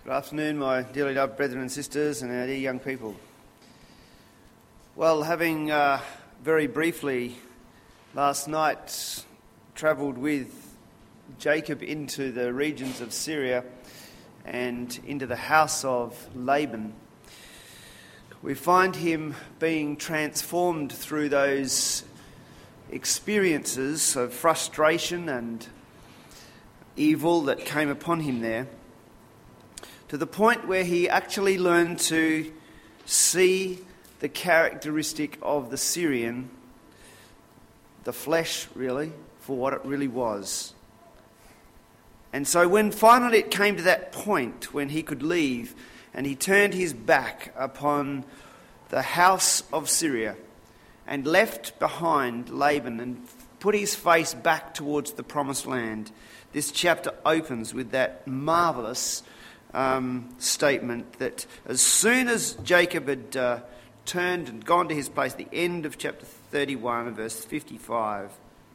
Good afternoon, my dearly loved brethren and sisters and our dear young people. Well, having very briefly last night travelled with Jacob into the regions of Syria and into the house of Laban, we find him being transformed through those experiences of frustration and evil that came upon him there, to the point where he actually learned to see the characteristic of the Syrian, the flesh really, for what it really was. And so when finally it came to that point when he could leave and he turned his back upon the house of Syria and left behind Laban and put his face back towards the promised land, this chapter opens with that marvellous statement that as soon as Jacob had turned and gone to his place, the end of chapter 31, verse 55,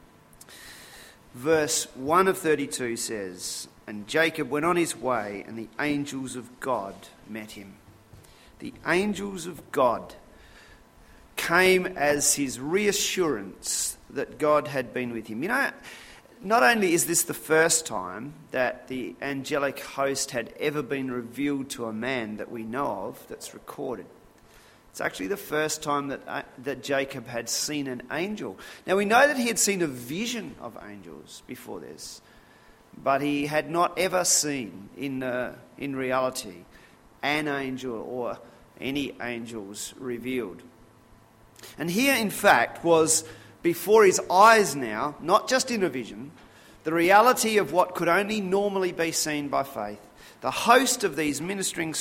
verse 1 of 32 says, "And Jacob went on his way, and the angels of God met him." The angels of God came as his reassurance that God had been with him. You know, not only is this the first time that the angelic host had ever been revealed to a man that we know of, that's recorded. It's actually the first time that Jacob had seen an angel. Now we know that he had seen a vision of angels before this, but he had not ever seen in reality an angel or any angels revealed. And here, in fact, was before his eyes now, not just in a vision, the reality of what could only normally be seen by faith. The host of these ministering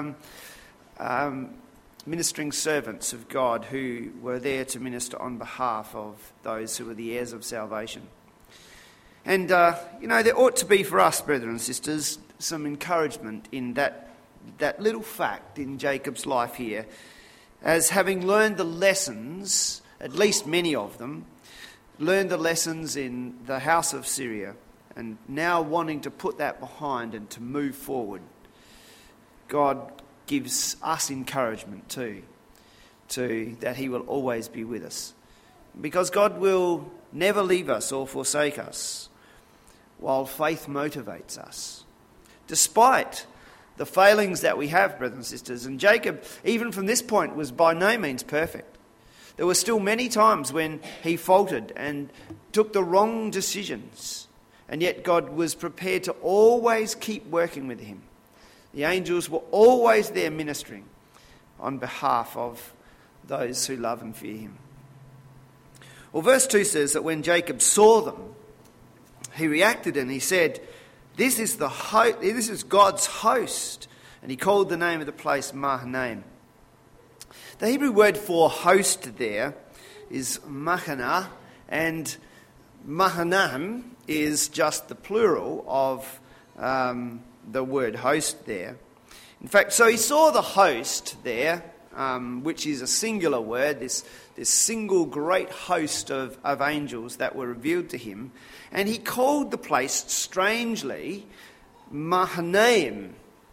servants of God who were there to minister on behalf of those who were the heirs of salvation. And, there ought to be for us, brethren and sisters, some encouragement in that little fact in Jacob's life here, as having learned the lessons, at least many of them, learned the lessons in the house of Syria, and now wanting to put that behind and to move forward. God gives us encouragement too, that he will always be with us. Because God will never leave us or forsake us, while faith motivates us. Despite the failings that we have, brothers and sisters, and Jacob, even from this point, was by no means perfect. There were still many times when he faltered and took the wrong decisions, and yet God was prepared to always keep working with him. The angels were always there ministering on behalf of those who love and fear him. Well, verse 2 says that when Jacob saw them, he reacted and he said, This is God's host. And he called the name of the place Mahanaim. The Hebrew word for host there is Machana, and Mahanaim is just the plural of the word host there. In fact, so he saw the host there, which is a singular word, this single great host of angels that were revealed to him, and he called the place, strangely, Mahanaim.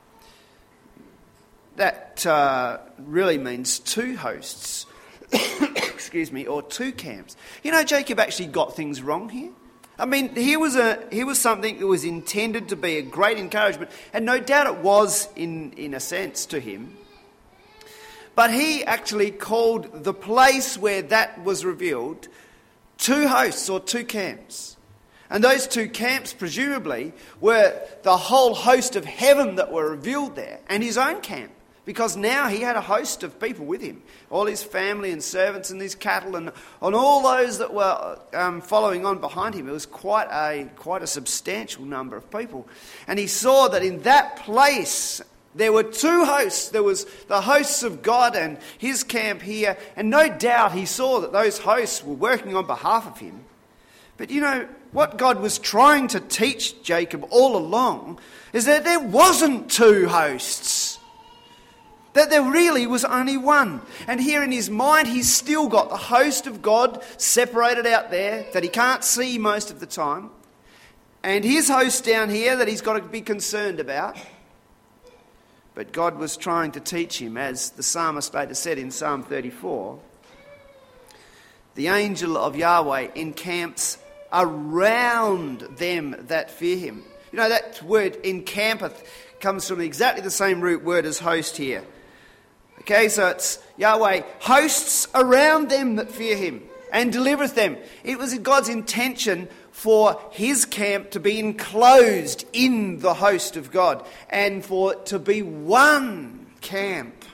That really means two hosts, or two camps. You know, Jacob actually got things wrong here. I mean, here was something that was intended to be a great encouragement, and no doubt it was in a sense to him. But he actually called the place where that was revealed two hosts or two camps. And those two camps, presumably, were the whole host of heaven that were revealed there, and his own camp. Because now he had a host of people with him, all his family and servants and his cattle and all those that were following on behind him. It was quite a substantial number of people. And he saw that in that place there were two hosts. There was the hosts of God and his camp here. And no doubt he saw that those hosts were working on behalf of him. But you know, what God was trying to teach Jacob all along is that there wasn't two hosts. That there really was only one. And here in his mind, he's still got the host of God separated out there that he can't see most of the time. And his host down here that he's got to be concerned about. But God was trying to teach him, as the psalmist later said in Psalm 34, the angel of Yahweh encamps around them that fear him. You know, that word encampeth comes from exactly the same root word as host here. Okay, so it's Yahweh hosts around them that fear him and delivereth them. It was God's intention for his camp to be enclosed in the host of God and for it to be one camp.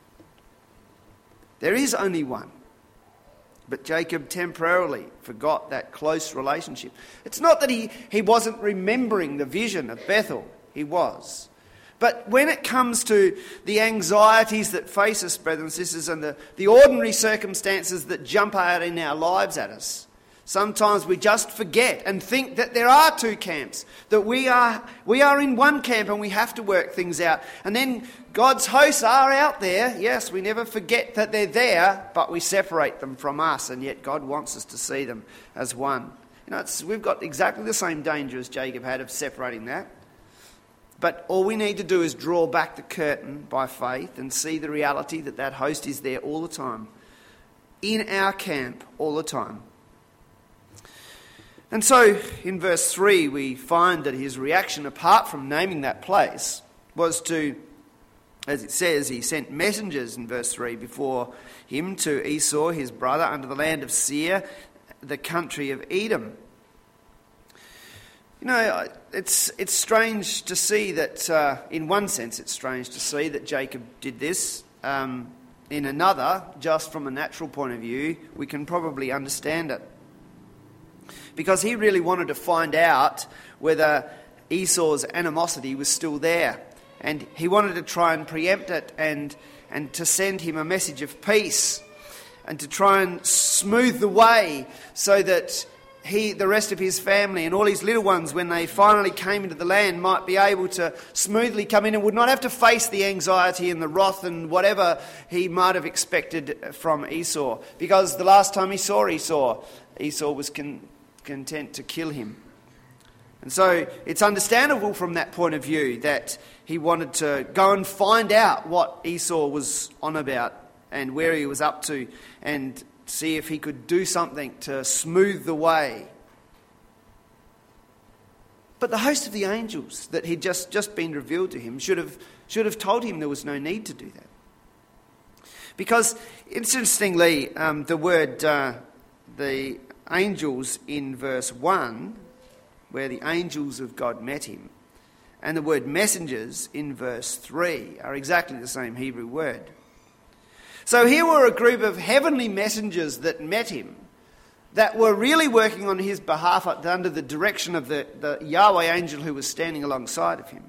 There is only one. But Jacob temporarily forgot that close relationship. It's not that he wasn't remembering the vision of Bethel. He was. But when it comes to the anxieties that face us, brothers and sisters, and the ordinary circumstances that jump out in our lives at us, sometimes we just forget and think that there are two camps, that we are in one camp and we have to work things out. And then God's hosts are out there. Yes, we never forget that they're there, but we separate them from us, and yet God wants us to see them as one. You know, we've got exactly the same danger as Jacob had of separating that. But all we need to do is draw back the curtain by faith and see the reality that that host is there all the time, in our camp all the time. And so in verse 3 we find that his reaction, apart from naming that place, was to, as it says, he sent messengers in verse 3 before him to Esau his brother unto the land of Seir, the country of Edom. You know, it's strange to see that, in one sense it's strange to see that Jacob did this. In another, just from a natural point of view, we can probably understand it. Because he really wanted to find out whether Esau's animosity was still there. And he wanted to try and preempt it and to send him a message of peace and to try and smooth the way so that the rest of his family and all his little ones, when they finally came into the land, might be able to smoothly come in and would not have to face the anxiety and the wrath and whatever he might have expected from Esau. Because the last time he saw Esau was content to kill him. And so it's understandable from that point of view that he wanted to go and find out what Esau was on about and where he was up to, and see if he could do something to smooth the way. But the host of the angels that had just been revealed to him should have told him there was no need to do that. Because, interestingly, the word, the angels in verse 1, where the angels of God met him, and the word messengers in verse 3 are exactly the same Hebrew word. So here were a group of heavenly messengers that met him, that were really working on his behalf under the direction of the Yahweh angel who was standing alongside of him.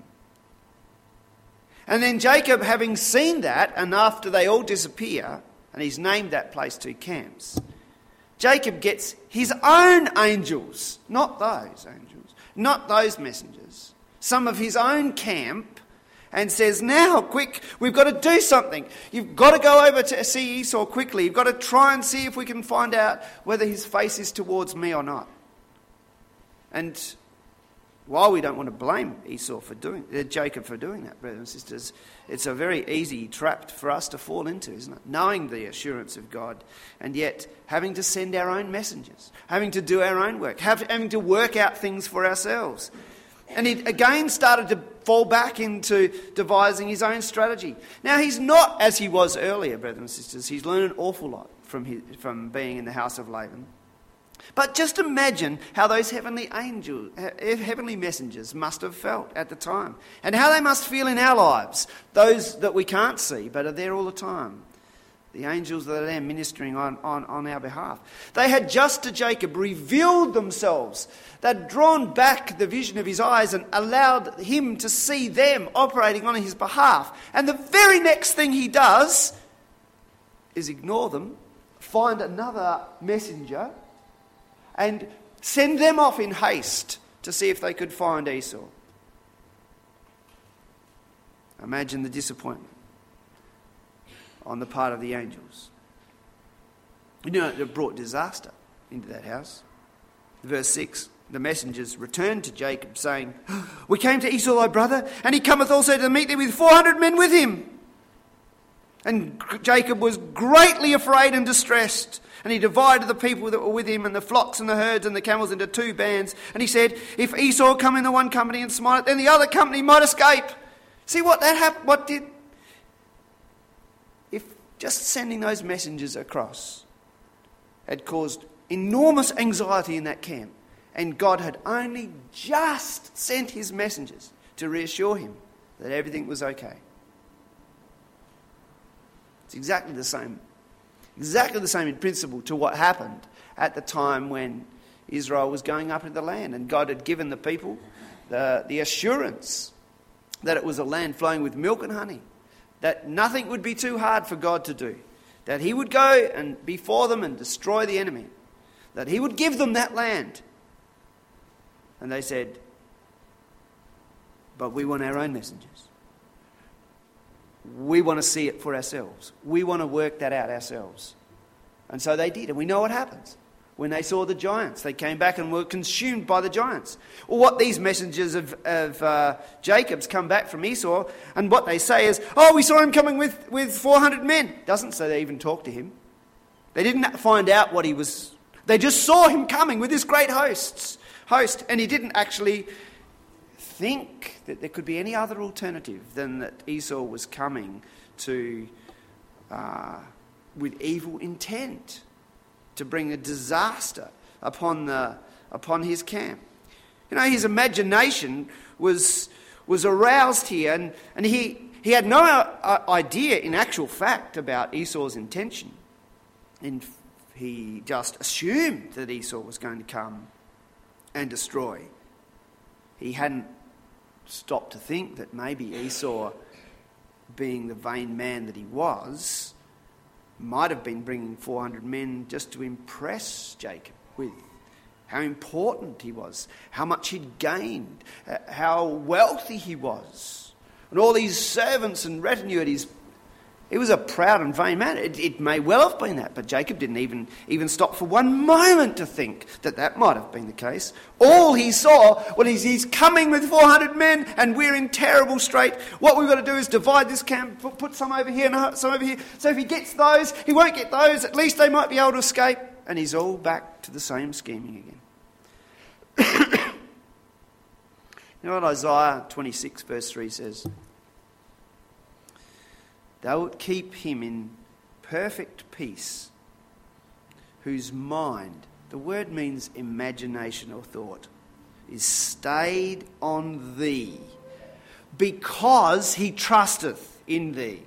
And then Jacob, having seen that, and after they all disappear, and he's named that place two camps, Jacob gets his own angels, not those messengers, some of his own camp, and says, now, quick, we've got to do something. You've got to go over to see Esau quickly. You've got to try and see if we can find out whether his face is towards me or not. And while we don't want to blame Jacob for doing that, brothers and sisters, it's a very easy trap for us to fall into, isn't it? Knowing the assurance of God, and yet having to send our own messengers, having to do our own work, having to work out things for ourselves. And he again started to fall back into devising his own strategy. Now, he's not as he was earlier, brothers and sisters. He's learned an awful lot from being in the house of Laban. But just imagine how those heavenly messengers must have felt at the time, and how they must feel in our lives, those that we can't see but are there all the time. The angels that are there ministering on our behalf. They had just to Jacob revealed themselves. They'd drawn back the vision of his eyes and allowed him to see them operating on his behalf. And the very next thing he does is ignore them, find another messenger, and send them off in haste to see if they could find Esau. Imagine the disappointment on the part of the angels. You know, it brought disaster into that house. Verse 6, the messengers returned to Jacob, saying, "We came to Esau thy brother, and he cometh also to meet thee with 400 men with him." And Jacob was greatly afraid and distressed. And he divided the people that were with him and the flocks and the herds and the camels into 2 bands. And he said, "If Esau come in the one company and smite it, then the other company might escape." See what that happened? What did? If just sending those messengers across had caused enormous anxiety in that camp, and God had only just sent his messengers to reassure him that everything was okay. It's exactly the same in principle to what happened at the time when Israel was going up into the land, and God had given the people the assurance that it was a land flowing with milk and honey, that nothing would be too hard for God to do, that he would go and before them and destroy the enemy, that he would give them that land. And they said, "But we want our own messengers. We want to see it for ourselves. We want to work that out ourselves." And so they did. And we know what happens. When they saw the giants, they came back and were consumed by the giants. Well, what these messengers of Jacob's come back from Esau, and what they say is, "Oh, we saw him coming with 400 men. Doesn't say they even talked to him. They didn't find out what he was. They just saw him coming with this great host. And he didn't actually think that there could be any other alternative than that Esau was coming to with evil intent to bring a disaster upon his camp. You know, his imagination was aroused here, and he had no idea in actual fact about Esau's intention. And he just assumed that Esau was going to come and destroy. He hadn't stopped to think that maybe Esau, being the vain man that he was, might have been bringing 400 men just to impress Jacob with how important he was, how much he'd gained, how wealthy he was, and all these servants and retinue at his. He was a proud and vain man. It may well have been that, but Jacob didn't even stop for one moment to think that might have been the case. All he saw was he's coming with 400 men, and we're in terrible strait. What we've got to do is divide this camp, put some over here and some over here. So if he gets those, he won't get those. At least they might be able to escape. And he's all back to the same scheming again. You know what Isaiah 26 verse 3 says? "Thou wilt keep him in perfect peace, whose mind," the word means imagination or thought, "is stayed on thee, because he trusteth in thee."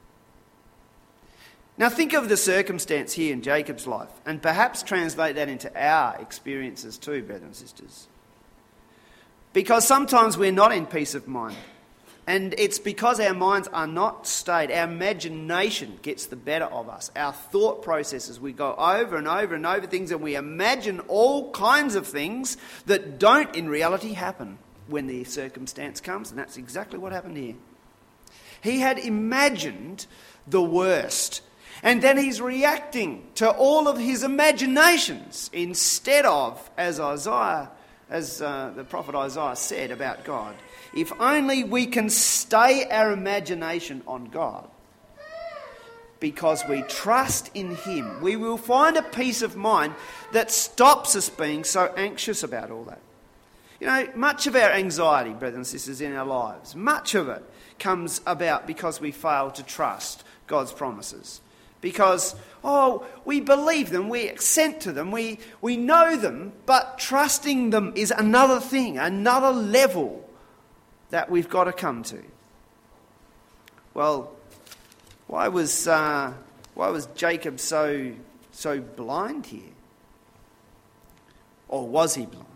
Now think of the circumstance here in Jacob's life, and perhaps translate that into our experiences too, brothers and sisters. Because sometimes we're not in peace of mind. And it's because our minds are not stayed. Our imagination gets the better of us. Our thought processes, we go over and over and over things, and we imagine all kinds of things that don't in reality happen when the circumstance comes. And that's exactly what happened here. He had imagined the worst. And then he's reacting to all of his imaginations instead of, as the prophet Isaiah said about God, if only we can stay our imagination on God, because we trust in him, we will find a peace of mind that stops us being so anxious about all that. You know, much of our anxiety, brothers and sisters, in our lives, much of it comes about because we fail to trust God's promises. Because, we believe them, we assent to them, we know them, but trusting them is another thing, another level that we've got to come to. Well, why was Jacob so blind here? Or was he blind?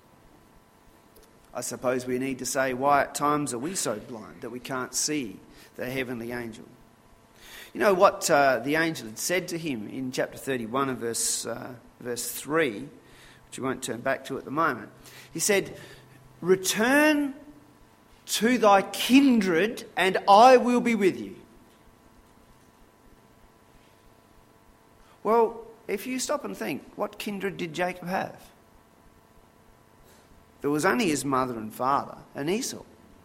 I suppose we need to say, why at times are we so blind that we can't see the heavenly angel? You know what the angel had said to him in chapter 31 and verse 3, which we won't turn back to at the moment. He said, "Return to thy kindred, and I will be with you." Well, if you stop and think, what kindred did Jacob have? There was only his mother and father and Esau.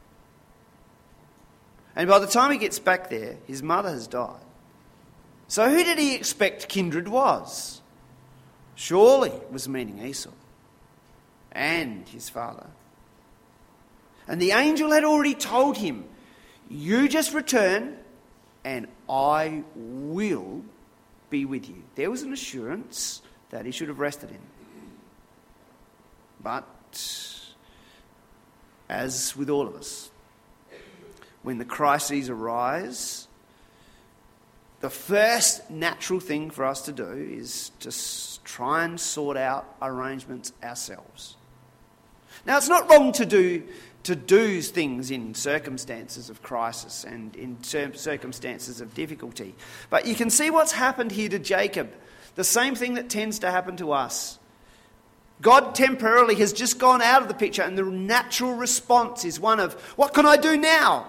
And by the time he gets back there, his mother has died. So who did he expect kindred was? Surely it was meaning Esau and his father. And the angel had already told him, you just return and I will be with you. There was an assurance that he should have rested in. But as with all of us, when the crises arise, the first natural thing for us to do is to try and sort out arrangements ourselves. Now, it's not wrong to do things in circumstances of crisis and in circumstances of difficulty. But you can see what's happened here to Jacob. The same thing that tends to happen to us. God temporarily has just gone out of the picture, and the natural response is one of, what can I do now?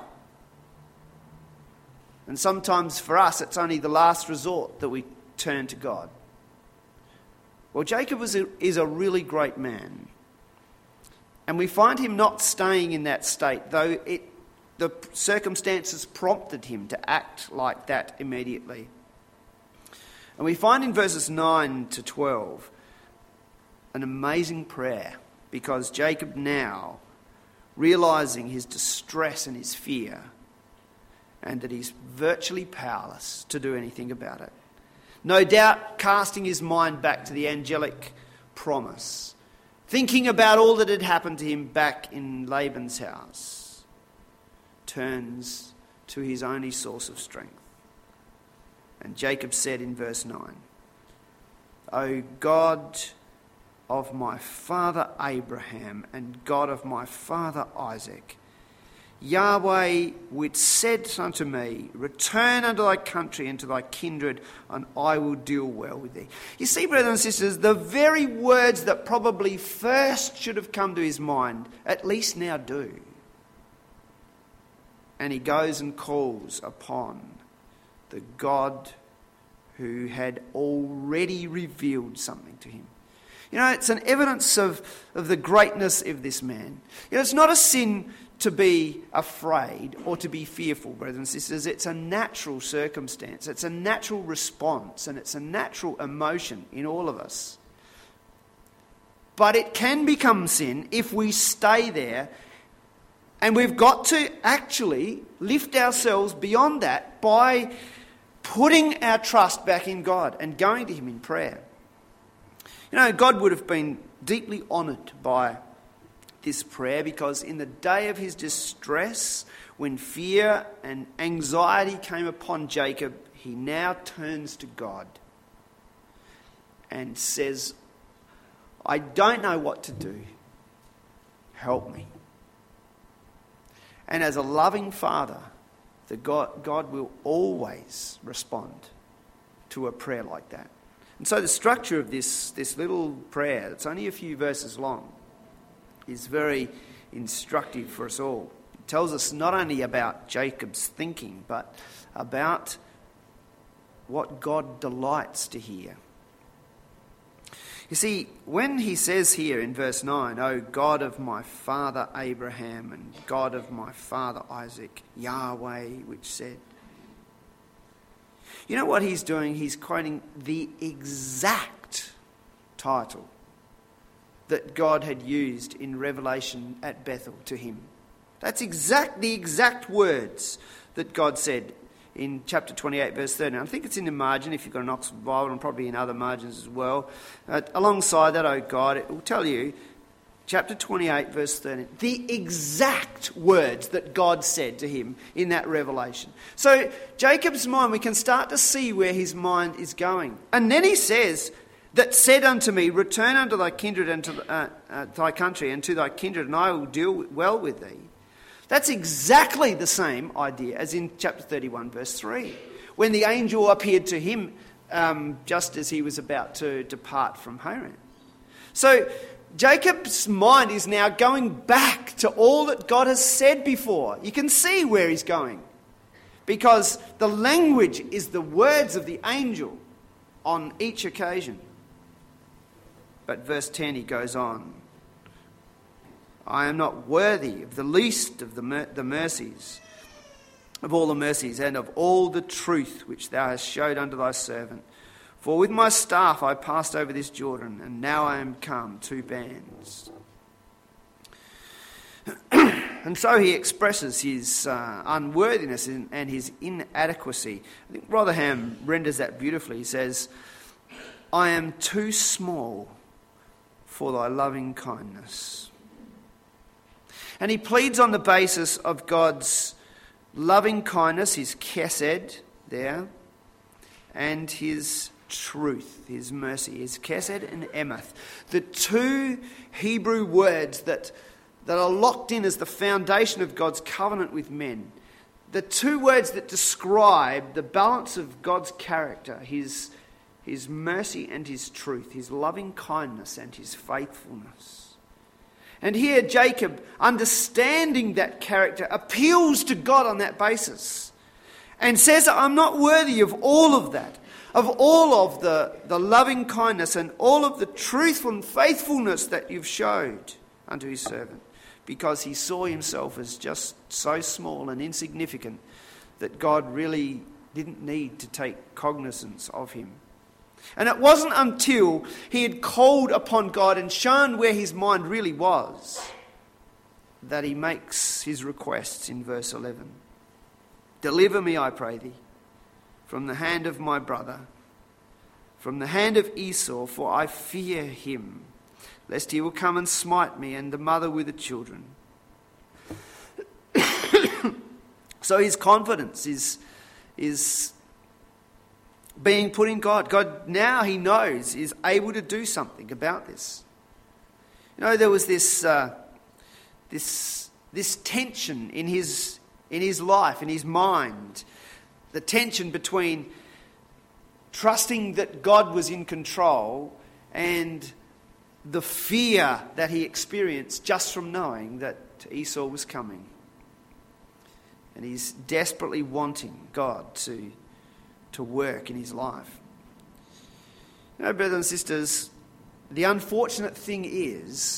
And sometimes for us, it's only the last resort that we turn to God. Well, Jacob is a really great man. And we find him not staying in that state, though the circumstances prompted him to act like that immediately. And we find in verses 9 to 12 an amazing prayer, because Jacob now, realising his distress and his fear, and that he's virtually powerless to do anything about it, no doubt casting his mind back to the angelic promise, thinking about all that had happened to him back in Laban's house, turns to his only source of strength. And Jacob said in verse 9, O God of my father Abraham and God of my father Isaac, Yahweh, which said unto me, return unto thy country and to thy kindred, and I will deal well with thee. You see, brothers and sisters, the very words that probably first should have come to his mind, at least now do. And he goes and calls upon the God who had already revealed something to him. You know, it's an evidence of the greatness of this man. You know, it's not a sin to be afraid or to be fearful, brothers and sisters. It's a natural circumstance. It's a natural response, and it's a natural emotion in all of us. But it can become sin if we stay there, and we've got to actually lift ourselves beyond that by putting our trust back in God and going to him in prayer. You know, God would have been deeply honoured by this prayer, because in the day of his distress, when fear and anxiety came upon Jacob, he now turns to God and says, I don't know what to do. Help me. And as a loving father, God will always respond to a prayer like that. And so the structure of this little prayer, it's only a few verses long, is very instructive for us all. It tells us not only about Jacob's thinking, but about what God delights to hear. You see, when he says here in verse 9, O God of my father Abraham and God of my father Isaac, Yahweh, which said, you know what he's doing? He's quoting the exact title that God had used in Revelation at Bethel to him. That's the exact words that God said in chapter 28, verse 13. I think it's in the margin if you've got an Oxford Bible, and probably in other margins as well. Alongside that, O God, it will tell you, chapter 28, verse 13, the exact words that God said to him in that revelation. So Jacob's mind, we can start to see where his mind is going. And then he says, that said unto me, return unto thy kindred and to thy country and to thy kindred, and I will deal well with thee. That's exactly the same idea as in chapter 31, verse 3, when the angel appeared to him just as he was about to depart from Haran. So Jacob's mind is now going back to all that God has said before. You can see where he's going, because the language is the words of the angel on each occasion. But verse 10, he goes on. I am not worthy of the least of the mercies, of all the mercies, and of all the truth which thou hast showed unto thy servant. For with my staff I passed over this Jordan, and now I am come 2 bands. And so he expresses his unworthiness and his inadequacy. I think Rotherham renders that beautifully. He says, I am too small for thy loving kindness. And he pleads on the basis of God's loving kindness, his chesed there, and his truth, his mercy, his chesed and emeth. The 2 Hebrew words that are locked in as the foundation of God's covenant with men. The 2 words that describe the balance of God's character, his mercy and his truth, his loving kindness and his faithfulness. And here Jacob, understanding that character, appeals to God on that basis and says, I'm not worthy of all of that, of all of the loving kindness and all of the truthful and faithfulness that you've showed unto his servant, because he saw himself as just so small and insignificant that God really didn't need to take cognizance of him. And it wasn't until he had called upon God and shown where his mind really was that he makes his requests in verse 11. Deliver me, I pray thee, from the hand of my brother, from the hand of Esau, for I fear him, lest he will come and smite me and the mother with the children. So his confidence is being put in God. God, now he knows, is able to do something about this. You know, there was this tension in his life, in his mind. The tension between trusting that God was in control and the fear that he experienced just from knowing that Esau was coming. And he's desperately wanting God to work in his life. You know, brothers and sisters, the unfortunate thing is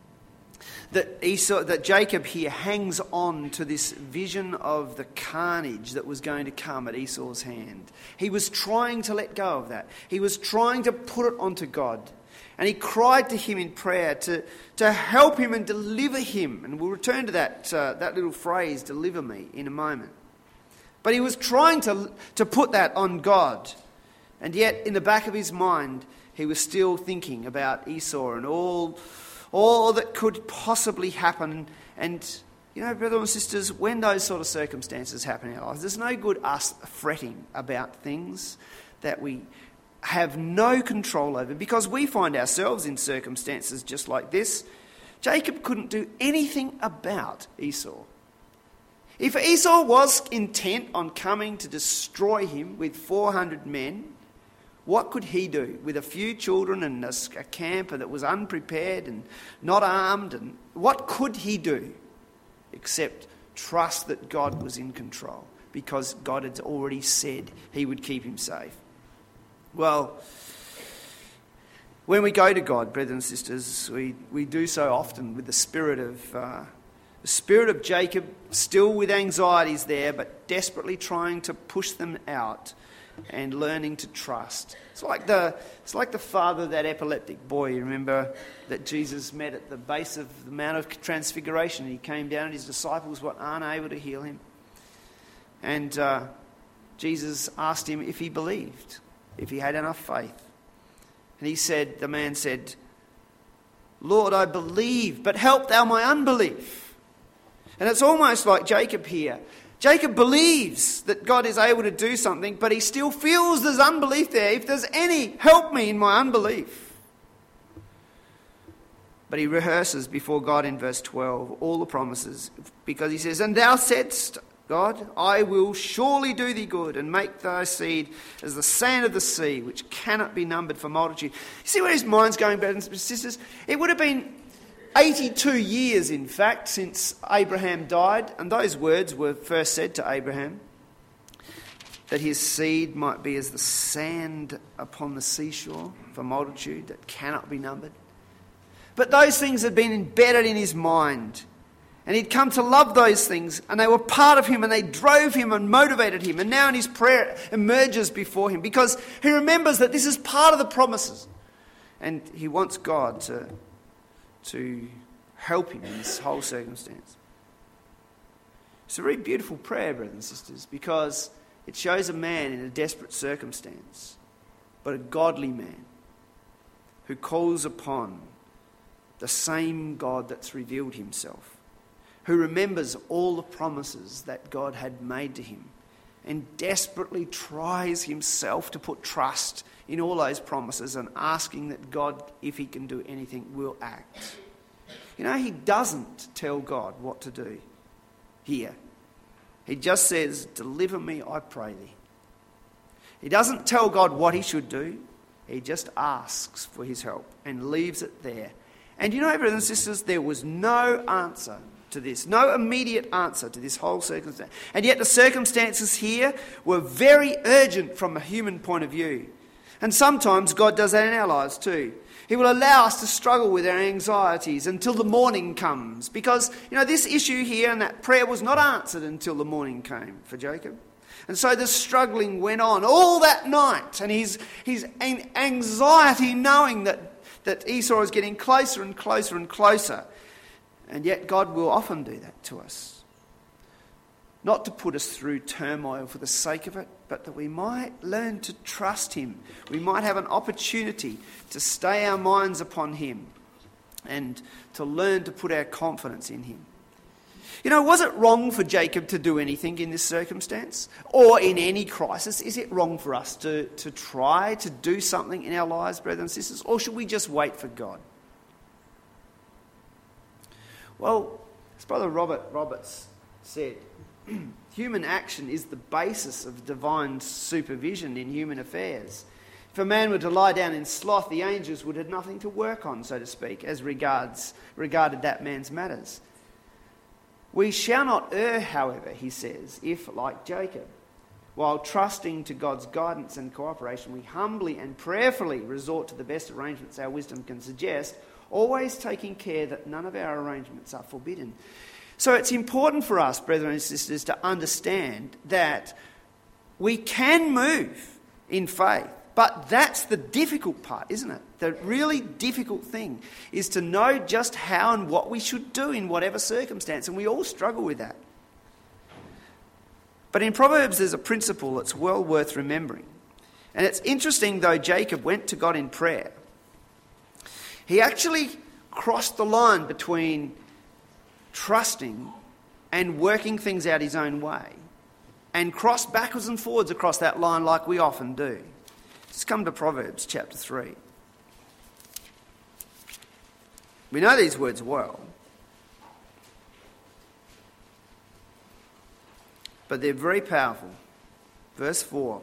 that Jacob here hangs on to this vision of the carnage that was going to come at Esau's hand. He was trying to let go of that. He was trying to put it onto God. And he cried to him in prayer to help him and deliver him. And we'll return to that little phrase, deliver me, in a moment. But he was trying to put that on God. And yet, in the back of his mind, he was still thinking about Esau and all that could possibly happen. And, you know, brothers and sisters, when those sort of circumstances happen in our lives, there's no good us fretting about things that we have no control over, because we find ourselves in circumstances just like this. Jacob couldn't do anything about Esau. If Esau was intent on coming to destroy him with 400 men, what could he do with a few children and a camp that was unprepared and not armed? And what could he do except trust that God was in control, because God had already said he would keep him safe? Well, when we go to God, brothers and sisters, we do so often with the spirit of Jacob, still with anxieties there, but desperately trying to push them out and learning to trust. It's like the father of that epileptic boy, you remember, that Jesus met at the base of the Mount of Transfiguration. He came down and his disciples were unable to heal him. And Jesus asked him if he believed, if he had enough faith. And the man said, Lord, I believe, but help thou my unbelief. And it's almost like Jacob here. Jacob believes that God is able to do something, but he still feels there's unbelief there. If there's any, help me in my unbelief. But he rehearses before God in verse 12 all the promises, because he says, and thou saidst, God, I will surely do thee good and make thy seed as the sand of the sea, which cannot be numbered for multitude. You see where his mind's going, brothers and sisters? It would have been 82 years, in fact, since Abraham died, and those words were first said to Abraham, that his seed might be as the sand upon the seashore for multitude that cannot be numbered. But those things had been embedded in his mind. And he'd come to love those things, and they were part of him, and they drove him and motivated him. And now in his prayer it emerges before him because he remembers that this is part of the promises. And he wants God to help him in this whole circumstance. It's a very beautiful prayer, brothers and sisters, because it shows a man in a desperate circumstance, but a godly man who calls upon the same God that's revealed himself, who remembers all the promises that God had made to him and desperately tries himself to put trust in all those promises and asking that God, if he can do anything, will act. You know, he doesn't tell God what to do here. He just says, deliver me, I pray thee. He doesn't tell God what he should do. He just asks for his help and leaves it there. And you know, brothers and sisters, there was no answer to this, no immediate answer to this whole circumstance. And yet the circumstances here were very urgent from a human point of view. And sometimes God does that in our lives too. He will allow us to struggle with our anxieties until the morning comes. Because, you know, this issue here and that prayer was not answered until the morning came for Jacob. And so the struggling went on all that night. And his anxiety knowing that Esau is getting closer and closer and closer. And yet God will often do that to us. Not to put us through turmoil for the sake of it, but that we might learn to trust him. We might have an opportunity to stay our minds upon him and to learn to put our confidence in him. You know, was it wrong for Jacob to do anything in this circumstance? Or in any crisis? Is it wrong for us to try to do something in our lives, brothers and sisters? Or should we just wait for God? Well, as Brother Robert Roberts said, human action is the basis of divine supervision in human affairs. If a man were to lie down in sloth, the angels would have nothing to work on, so to speak, as regarded that man's matters. We shall not err, however, he says, if, like Jacob, while trusting to God's guidance and cooperation, we humbly and prayerfully resort to the best arrangements our wisdom can suggest, always taking care that none of our arrangements are forbidden. So it's important for us, brethren and sisters, to understand that we can move in faith. But that's the difficult part, isn't it? The really difficult thing is to know just how and what we should do in whatever circumstance. And we all struggle with that. But in Proverbs there's a principle that's well worth remembering. And it's interesting, though Jacob went to God in prayer, he actually crossed the line between trusting and working things out his own way, and crossed backwards and forwards across that line like we often do. Let's come to Proverbs chapter 3. We know these words well, but they're very powerful. Verse 4.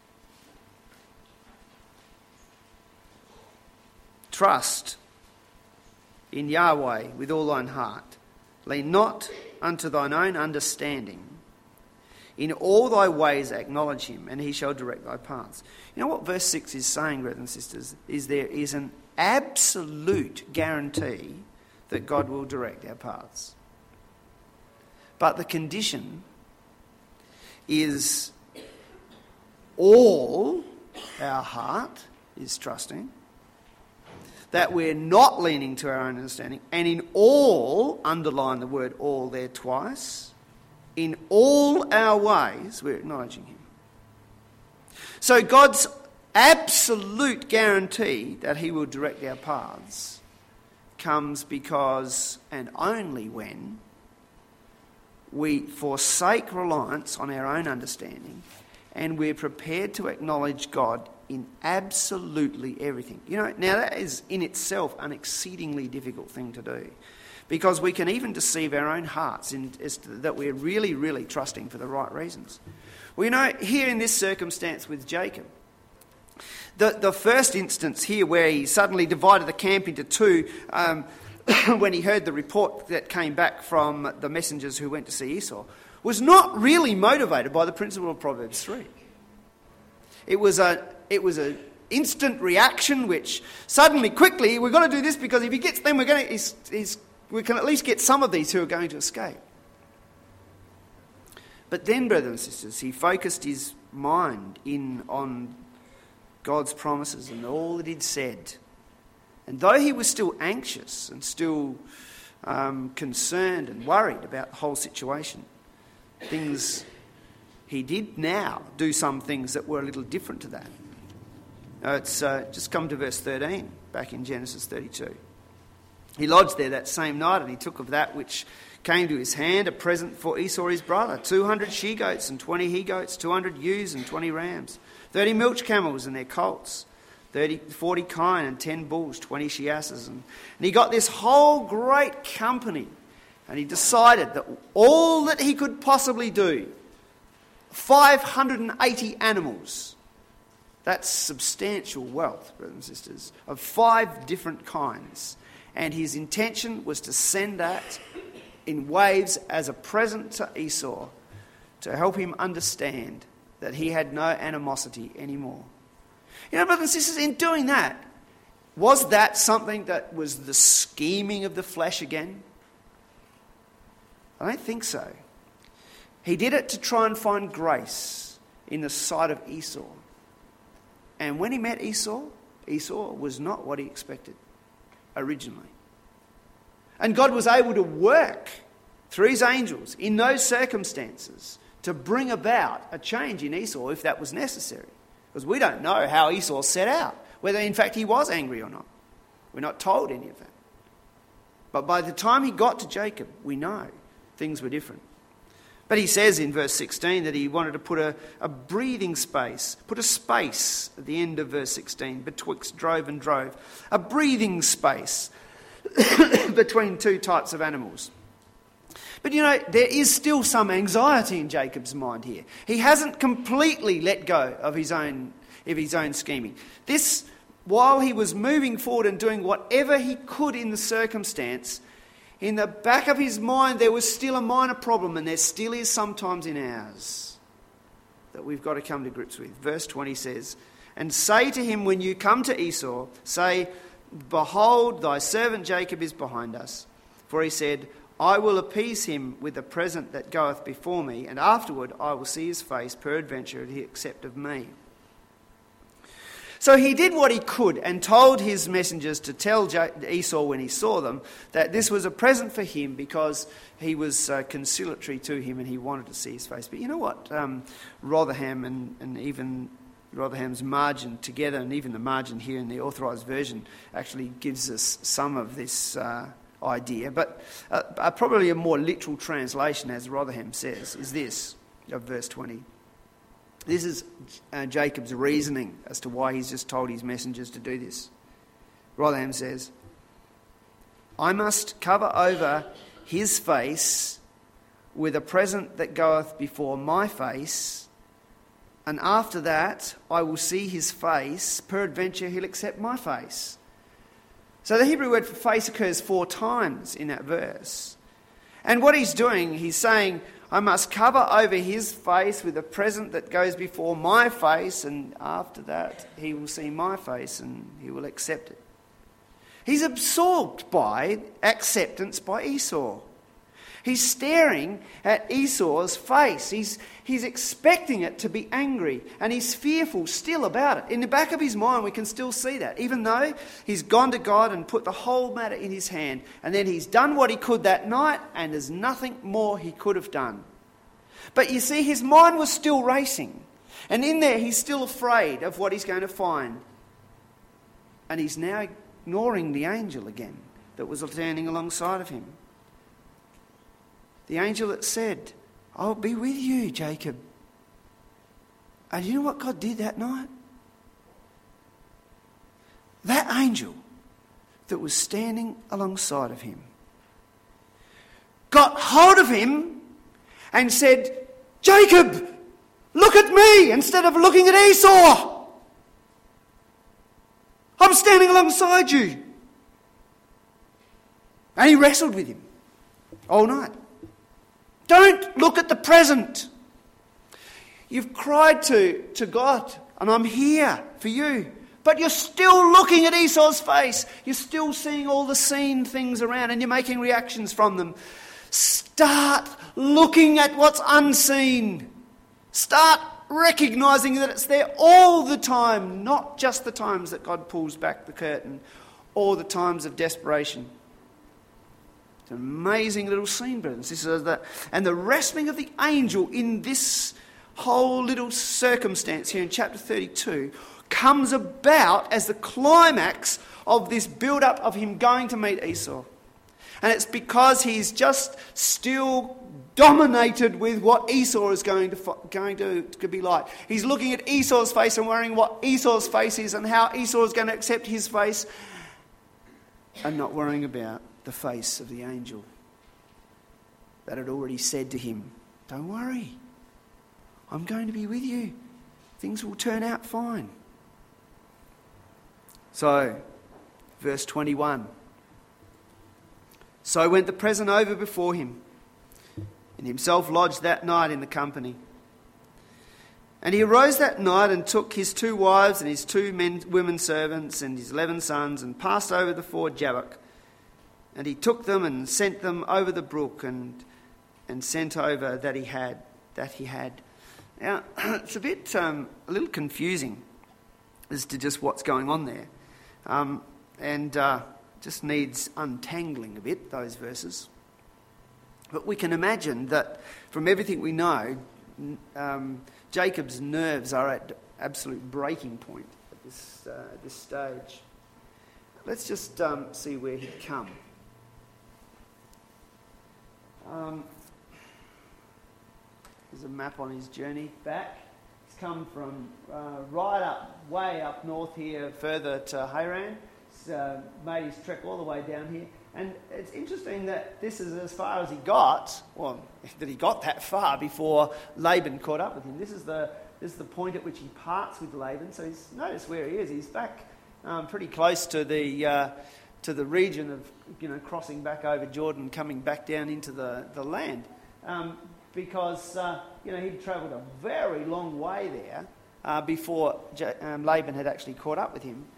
Trust in Yahweh with all thine heart. Lean not unto thine own understanding. In all thy ways acknowledge him, and he shall direct thy paths. You know what verse 6 is saying, brothers and sisters, is there is an absolute guarantee that God will direct our paths. But the condition is all our heart is trusting, that we're not leaning to our own understanding, and in all, underline the word all there twice, in all our ways we're acknowledging him. So God's absolute guarantee that he will direct our paths comes because and only when we forsake reliance on our own understanding and we're prepared to acknowledge God in absolutely everything. You know, now that is in itself an exceedingly difficult thing to do, because we can even deceive our own hearts that we're really, really trusting for the right reasons. Well, you know, here in this circumstance with Jacob, the first instance here where he suddenly divided the camp into two, when he heard the report that came back from the messengers who went to see Esau, was not really motivated by the principle of Proverbs 3. It was instant reaction, which suddenly, quickly, we've got to do this because if he gets them, we can at least get some of these who are going to escape. But then, brothers and sisters, he focused his mind in on God's promises and all that he'd said. And though he was still anxious and still concerned and worried about the whole situation, he did now do some things that were a little different to that. It's just come to verse 13, back in Genesis 32. He lodged there that same night, and he took of that which came to his hand a present for Esau his brother, 200 she-goats and 20 he-goats, 200 ewes and 20 rams, 30 milch camels and their colts, 40 kine and 10 bulls, 20 she-asses. And he got this whole great company, and he decided that all that he could possibly do, 580 animals, that's substantial wealth, brothers and sisters, of 5 different kinds. And his intention was to send that in waves as a present to Esau to help him understand that he had no animosity anymore. You know, brothers and sisters, in doing that, was that something that was the scheming of the flesh again? I don't think so. He did it to try and find grace in the sight of Esau. And when he met Esau, Esau was not what he expected originally. And God was able to work through his angels in those circumstances to bring about a change in Esau if that was necessary. Because we don't know how Esau set out, whether in fact he was angry or not. We're not told any of that. But by the time he got to Jacob, we know things were different. But he says in verse 16 that he wanted to put a breathing space, put a space at the end of verse 16, betwixt drove and drove, a breathing space between two types of animals. But you know, there is still some anxiety in Jacob's mind here. He hasn't completely let go of his own scheming. This, while he was moving forward and doing whatever he could in the circumstance, in the back of his mind there was still a minor problem, and there still is sometimes in ours, that we've got to come to grips with. Verse 20 says, "And say to him when you come to Esau, say, Behold, thy servant Jacob is behind us. For he said, I will appease him with the present that goeth before me, and afterward I will see his face, peradventure he accept of me." So he did what he could and told his messengers to tell Esau when he saw them that this was a present for him because he was conciliatory to him and he wanted to see his face. But you know what? Rotherham and even Rotherham's margin together, and even the margin here in the Authorised Version, actually gives us some of this idea. But probably a more literal translation, as Rotherham says, is this, of verse 20. This is Jacob's reasoning as to why he's just told his messengers to do this. Rotherham says, "I must cover over his face with a present that goeth before my face, and after that I will see his face, peradventure he'll accept my face." So the Hebrew word for face occurs 4 times in that verse. And what he's doing, he's saying, I must cover over his face with a present that goes before my face, and after that he will see my face and he will accept it. He's absorbed by acceptance by Esau. He's staring at Esau's face. He's expecting it to be angry, and he's fearful still about it. In the back of his mind, we can still see that, even though he's gone to God and put the whole matter in his hand, and then he's done what he could that night, and there's nothing more he could have done. But you see, his mind was still racing, and in there he's still afraid of what he's going to find. And he's now ignoring the angel again that was standing alongside of him. The angel that said, I'll be with you, Jacob. And you know what God did that night? That angel that was standing alongside of him got hold of him and said, Jacob, look at me instead of looking at Esau. I'm standing alongside you. And he wrestled with him all night. Don't look at the present. You've cried to God, and I'm here for you. But you're still looking at Esau's face. You're still seeing all the seen things around and you're making reactions from them. Start looking at what's unseen. Start recognising that it's there all the time, not just the times that God pulls back the curtain or the times of desperation. It's an amazing little scene, brothers and sisters. And the wrestling of the angel in this whole little circumstance here in chapter 32 comes about as the climax of this build-up of him going to meet Esau. And it's because he's just still dominated with what Esau is going to be like. He's looking at Esau's face and worrying what Esau's face is and how Esau is going to accept his face, and not worrying about the face of the angel that had already said to him, "Don't worry, I'm going to be with you. Things will turn out fine." So, verse 21. So went the present over before him, and himself lodged that night in the company. And he arose that night and took his 2 wives and his 2 women servants and his 11 sons and passed over the ford Jabbok. And he took them and sent them over the brook and sent over that he had. Now, it's a little confusing as to just what's going on there. Just needs untangling a bit, those verses. But we can imagine that from everything we know, Jacob's nerves are at absolute breaking point at this stage. Let's just see where he'd come. There's a map on his journey back. He's come from way up north here, further to Haran. He's made his trek all the way down here. And it's interesting that this is as far as he got, that he got that far before Laban caught up with him. This is the point at which he parts with Laban. So notice where he is. He's back pretty close to the region of, crossing back over Jordan, coming back down into the land. Because he'd travelled a very long way there before Laban had actually caught up with him.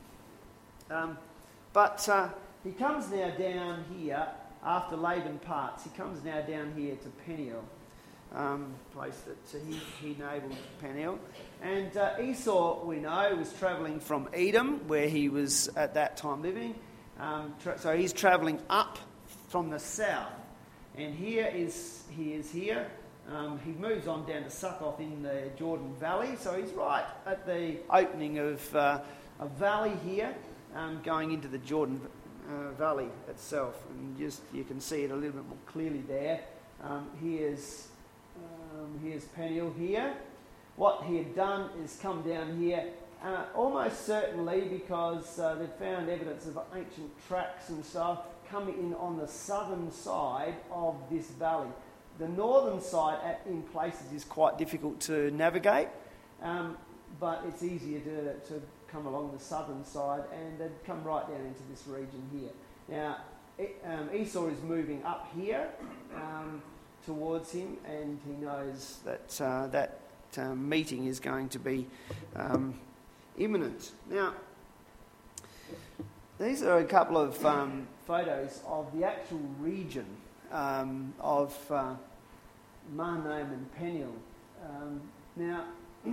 But he comes now down here after Laban parts. He comes now down here to Peniel, place that he enabled Peniel. And Esau, we know, was travelling from Edom, where he was at that time living. So he's travelling up from the south. And he is here. He moves on down to Succoth in the Jordan Valley. So he's right at the opening of a valley here, going into the Jordan Valley itself. And you can see it a little bit more clearly there. Here's Peniel here. What he had done is come down here, almost certainly because they've found evidence of ancient tracks and stuff coming in on the southern side of this valley. The northern side, in places, is quite difficult to navigate, but it's easier to come along the southern side and then come right down into this region here. Now, Esau is moving up here towards him, and he knows that meeting is going to be imminent. Now, these are a couple of photos of the actual region of Mahanaim and Peniel. Now,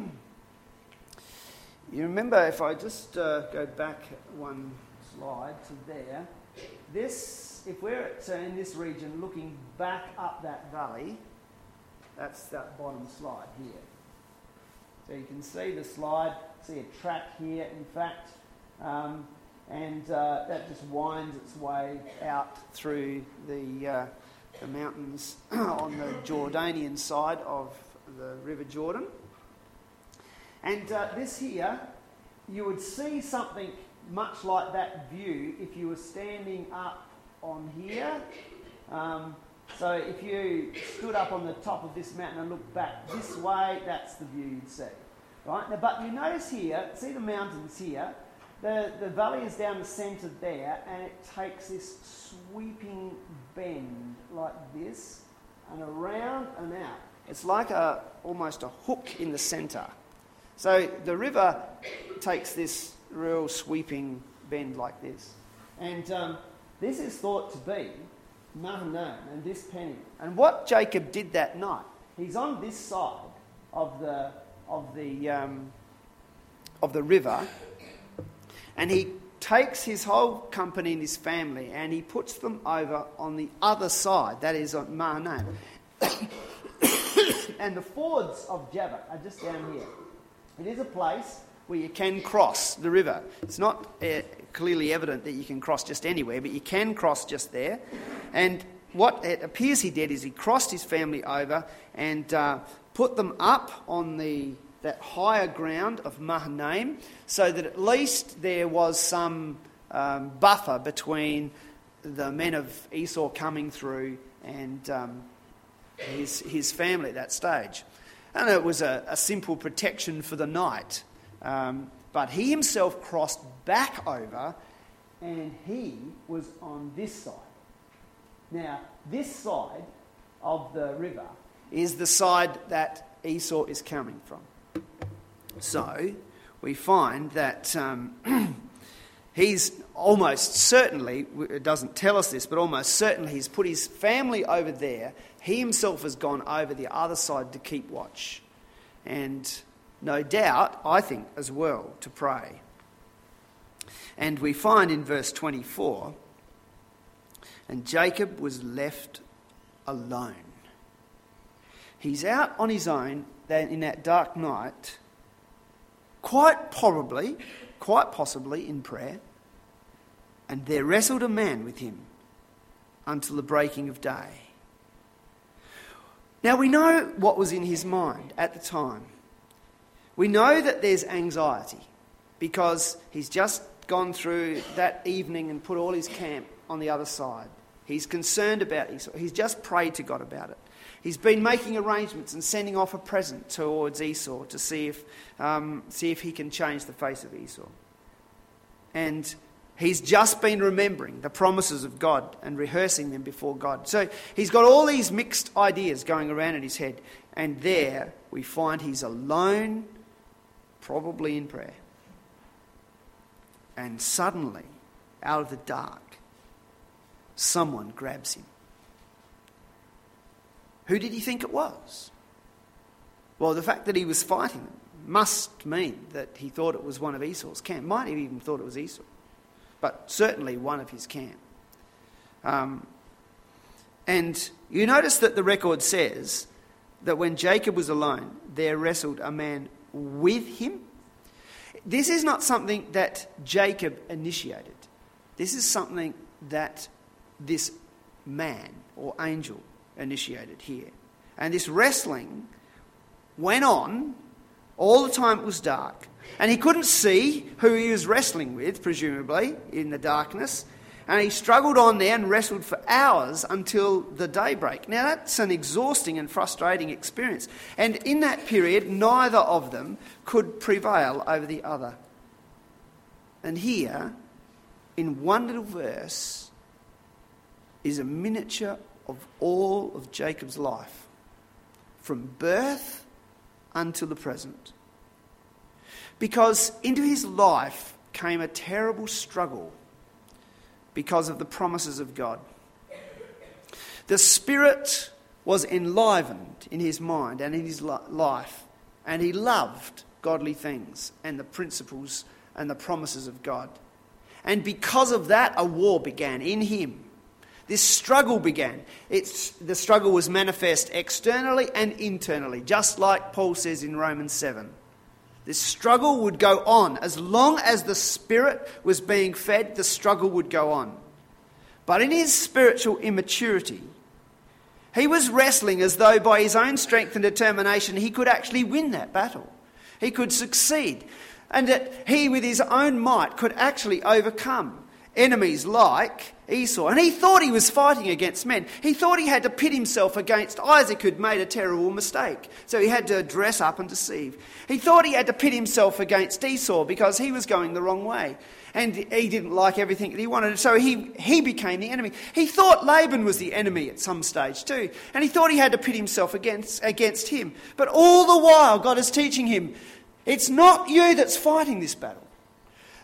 you remember, if I just go back one slide to there, if we're in this region looking back up that valley, that's that bottom slide here. So you can see the slide, see a track here, in fact, and that just winds its way out through the mountains on the Jordanian side of the River Jordan. And this here, you would see something much like that view if you were standing up on here. So if you stood up on the top of this mountain and looked back this way, that's the view you'd see. Right? Now, but you notice here, see the mountains here, the valley is down the centre there, and it takes this sweeping bend like this, and around and out. It's like almost a hook in the centre. So the river takes this real sweeping bend like this. And this is thought to be Mahanaim and this Peniel. And what Jacob did that night, he's on this side of the river, and he takes his whole company and his family and he puts them over on the other side, that is on Mahanaim. And the fords of Jabbok are just down here. It is a place where you can cross the river. It's not clearly evident that you can cross just anywhere, but you can cross just there. And what it appears he did is he crossed his family over and put them up on that higher ground of Mahanaim, so that at least there was some buffer between the men of Esau coming through and his family at that stage. And it was a simple protection for the night. But he himself crossed back over, and he was on this side. Now, this side of the river is the side that Esau is coming from. So, we find that he's almost certainly, it doesn't tell us this, but almost certainly he's put his family over there. He himself has gone over the other side to keep watch. And no doubt, I think, as well, to pray. And we find in verse 24, and Jacob was left alone. He's out on his own in that dark night, quite possibly in prayer, and there wrestled a man with him until the breaking of day. Now we know what was in his mind at the time. We know that there's anxiety because he's just gone through that evening and put all his camp on the other side. He's concerned about Esau. He's just prayed to God about it. He's been making arrangements and sending off a present towards Esau to see if he can change the face of Esau. And he's just been remembering the promises of God and rehearsing them before God. So he's got all these mixed ideas going around in his head. And there we find he's alone, probably in prayer. And suddenly, out of the dark, someone grabs him. Who did he think it was? Well, the fact that he was fighting them must mean that he thought it was one of Esau's camp. Might have even thought it was Esau, but certainly one of his camp. And you notice that the record says that when Jacob was alone, there wrestled a man with him. This is not something that Jacob initiated. This is something that this man or angel initiated here. And this wrestling went on all the time it was dark. And he couldn't see who he was wrestling with, presumably, in the darkness. And he struggled on there and wrestled for hours until the daybreak. Now, that's an exhausting and frustrating experience. And in that period, neither of them could prevail over the other. And here, in one little verse, is a miniature of all of Jacob's life, from birth until the present. Because into his life came a terrible struggle because of the promises of God. The Spirit was enlivened in his mind and in his life, and he loved godly things and the principles and the promises of God. And because of that, a war began in him. This struggle began. The struggle was manifest externally and internally, just like Paul says in Romans 7. This struggle would go on. As long as the Spirit was being fed, the struggle would go on. But in his spiritual immaturity, he was wrestling as though by his own strength and determination he could actually win that battle. He could succeed. And that he with his own might could actually overcome enemies like Esau. And he thought he was fighting against men. He thought he had to pit himself against Isaac, who'd made a terrible mistake. So he had to dress up and deceive. He thought he had to pit himself against Esau because he was going the wrong way. And he didn't like everything that he wanted. So he became the enemy. He thought Laban was the enemy at some stage too. And he thought he had to pit himself against him. But all the while, God is teaching him, it's not you that's fighting this battle.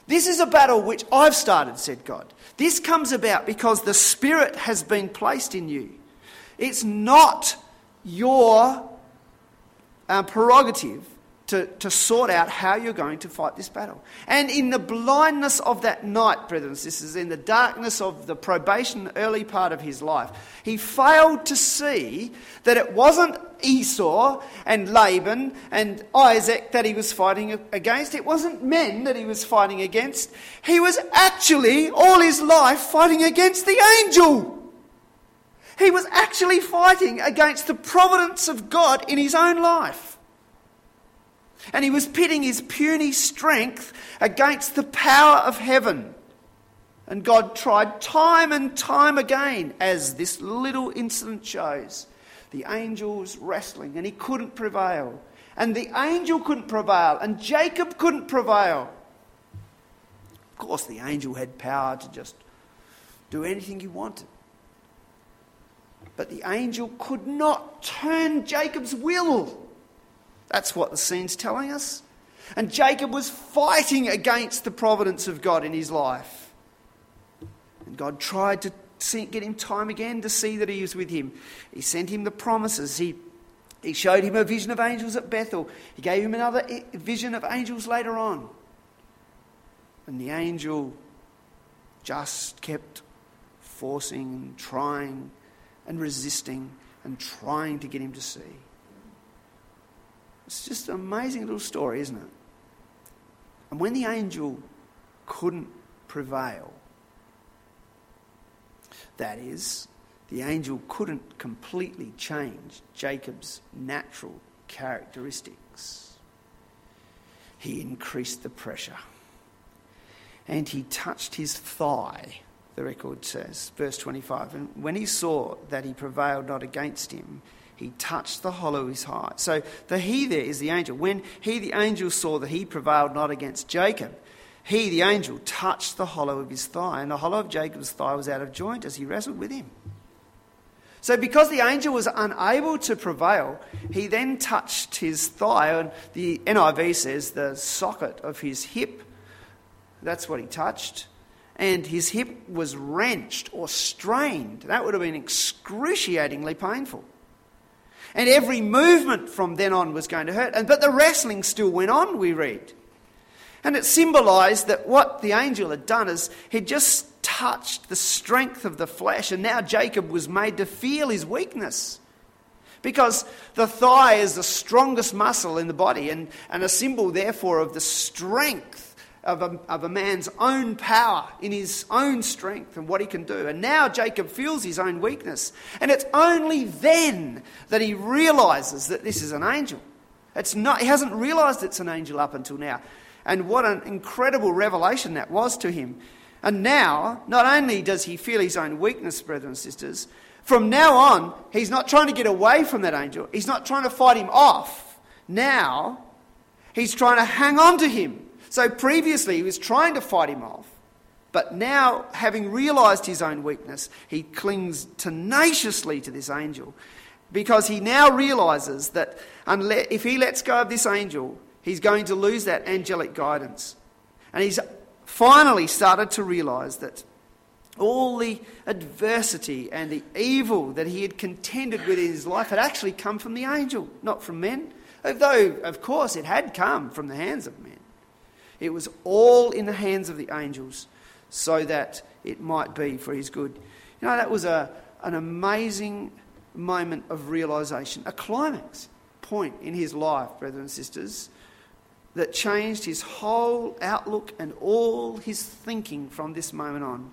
This is a battle which I've started, said God. This comes about because the Spirit has been placed in you. It's not your prerogative to sort out how you're going to fight this battle. And in the blindness of that night, brothers and sisters, in the darkness of the probation early part of his life, he failed to see that it wasn't Esau and Laban and Isaac that he was fighting against. It wasn't men that he was fighting against. He was actually, all his life, fighting against the angel. He was actually fighting against the providence of God in his own life. And he was pitting his puny strength against the power of heaven. And God tried time and time again, as this little incident shows. The angel was wrestling and he couldn't prevail. And the angel couldn't prevail and Jacob couldn't prevail. Of course, the angel had power to just do anything he wanted. But the angel could not turn Jacob's will. That's what the scene's telling us. And Jacob was fighting against the providence of God in his life. And God tried to get him time again to see that he was with him. He sent him the promises. He showed him a vision of angels at Bethel. He gave him another vision of angels later on. And the angel just kept forcing and trying and resisting and trying to get him to see. It's just an amazing little story, isn't it? And when the angel couldn't prevail, that is, the angel couldn't completely change Jacob's natural characteristics, he increased the pressure. And he touched his thigh, the record says, verse 25. And when he saw that he prevailed not against him, he touched the hollow of his thigh. So the he there is the angel. When he, the angel, saw that he prevailed not against Jacob, he, the angel, touched the hollow of his thigh. And the hollow of Jacob's thigh was out of joint as he wrestled with him. So because the angel was unable to prevail, he then touched his thigh. And the NIV says the socket of his hip. That's what he touched. And his hip was wrenched or strained. That would have been excruciatingly painful. And every movement from then on was going to hurt. But the wrestling still went on, we read. And it symbolised that what the angel had done is he'd just touched the strength of the flesh, and now Jacob was made to feel his weakness. Because the thigh is the strongest muscle in the body and a symbol, therefore, of the strength of a man's own power in his own strength and what he can do. And now Jacob feels his own weakness. And it's only then that he realises that this is an angel. He hasn't realised it's an angel up until now. And what an incredible revelation that was to him. And now, not only does he feel his own weakness, brothers and sisters, from now on, he's not trying to get away from that angel. He's not trying to fight him off. Now, he's trying to hang on to him. So previously he was trying to fight him off, but now, having realised his own weakness, he clings tenaciously to this angel, because he now realises that if he lets go of this angel, he's going to lose that angelic guidance. And he's finally started to realise that all the adversity and the evil that he had contended with in his life had actually come from the angel, not from men. Though, of course, it had come from the hands of men. It was all in the hands of the angels so that it might be for his good. You know, that was an amazing moment of realisation, a climax point in his life, brothers and sisters, that changed his whole outlook and all his thinking from this moment on.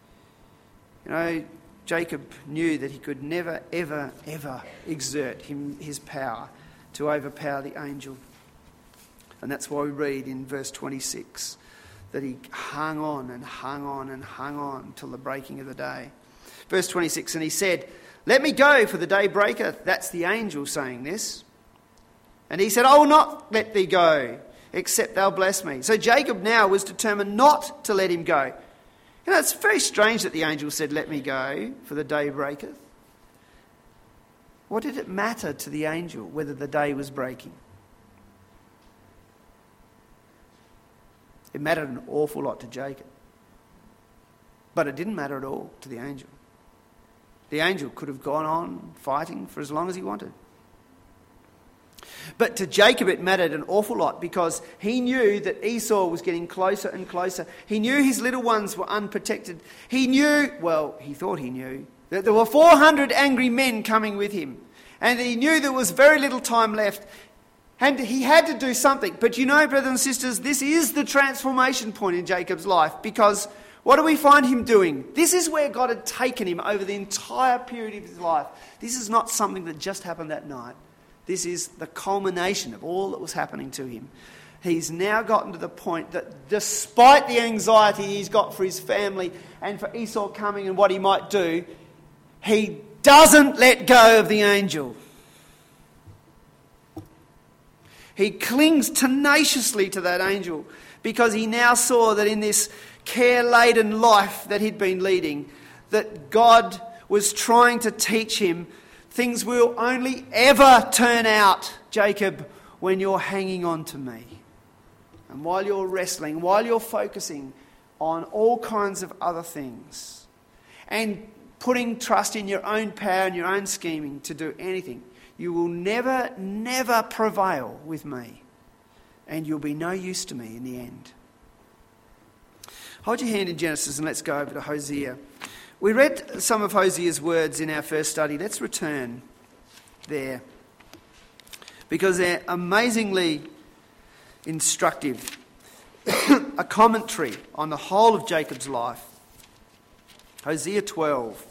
You know, Jacob knew that he could never, ever, ever exert his power to overpower the angel. And that's why we read in verse 26 that he hung on and hung on and hung on till the breaking of the day. Verse 26, and he said, "Let me go, for the day breaketh." That's the angel saying this. And he said, "I will not let thee go, except thou bless me." So Jacob now was determined not to let him go. You know, it's very strange that the angel said, "Let me go, for the day breaketh." What did it matter to the angel whether the day was breaking? It mattered an awful lot to Jacob. But it didn't matter at all to the angel. The angel could have gone on fighting for as long as he wanted. But to Jacob it mattered an awful lot because he knew that Esau was getting closer and closer. He knew his little ones were unprotected. He knew, well, he thought he knew, that there were 400 angry men coming with him. And he knew there was very little time left. And he had to do something. But you know, brothers and sisters, this is the transformation point in Jacob's life, because what do we find him doing? This is where God had taken him over the entire period of his life. This is not something that just happened that night. This is the culmination of all that was happening to him. He's now gotten to the point that despite the anxiety he's got for his family and for Esau coming and what he might do, he doesn't let go of the angel. He clings tenaciously to that angel because he now saw that in this care-laden life that he'd been leading, that God was trying to teach him things will only ever turn out, Jacob, when you're hanging on to me. And while you're wrestling, while you're focusing on all kinds of other things and putting trust in your own power and your own scheming to do anything, you will never prevail with me, and you'll be no use to me in the end. Hold your hand in Genesis and let's go over to Hosea. We read some of Hosea's words in our first study. Let's return there because they're amazingly instructive. A commentary on the whole of Jacob's life. Hosea 12.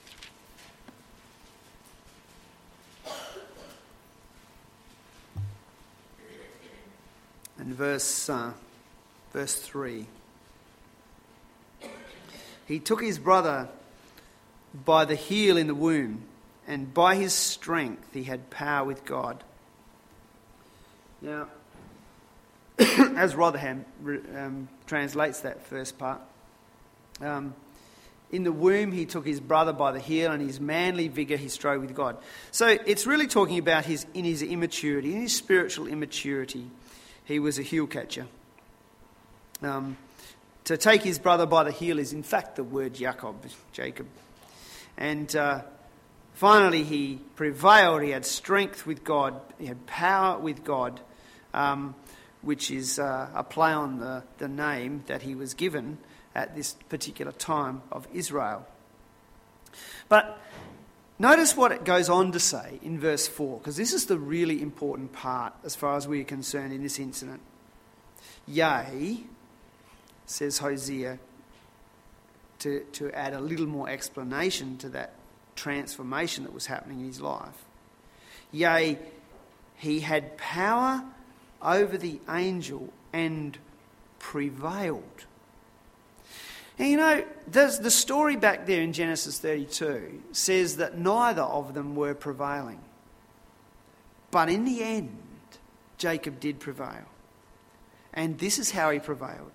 And verse 3. He took his brother by the heel in the womb, and by his strength he had power with God. Now, as Rotherham translates that first part, in the womb he took his brother by the heel, and his manly vigour he strove with God. So it's really talking about his immaturity, in his spiritual immaturity. He was a heel catcher. To take his brother by the heel is in fact the word Jacob. And finally he prevailed. He had strength with God. He had power with God, which is a play on the name that he was given at this particular time of Israel. But notice what it goes on to say in verse 4, because this is the really important part as far as we are concerned in this incident. Yea, says Hosea, to add a little more explanation to that transformation that was happening in his life. Yea, he had power over the angel and prevailed. And you know, the story back there in Genesis 32 says that neither of them were prevailing. But in the end, Jacob did prevail. And this is how he prevailed.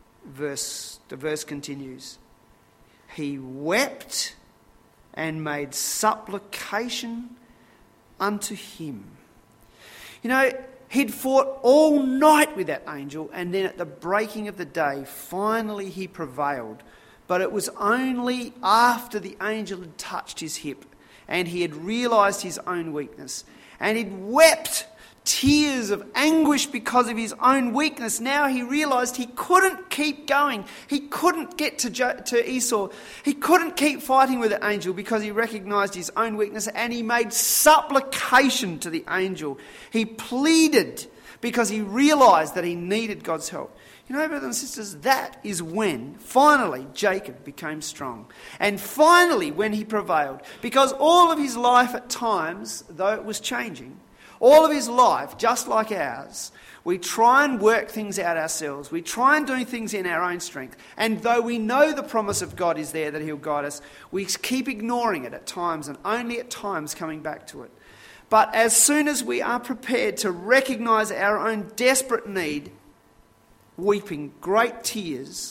The verse continues. He wept and made supplication unto him. You know, he'd fought all night with that angel, and then at the breaking of the day, finally he prevailed. But it was only after the angel had touched his hip and he had realised his own weakness, and he'd wept tears of anguish because of his own weakness. Now he realised he couldn't keep going. He couldn't get to Esau. He couldn't keep fighting with the angel because he recognised his own weakness, and he made supplication to the angel. He pleaded because he realised that he needed God's help. You know, brothers and sisters, that is when finally Jacob became strong. And finally when he prevailed. Because all of his life at times, though it was changing, all of his life, just like ours, we try and work things out ourselves. We try and do things in our own strength. And though we know the promise of God is there, that he'll guide us, we keep ignoring it at times and only at times coming back to it. But as soon as we are prepared to recognise our own desperate need, weeping great tears,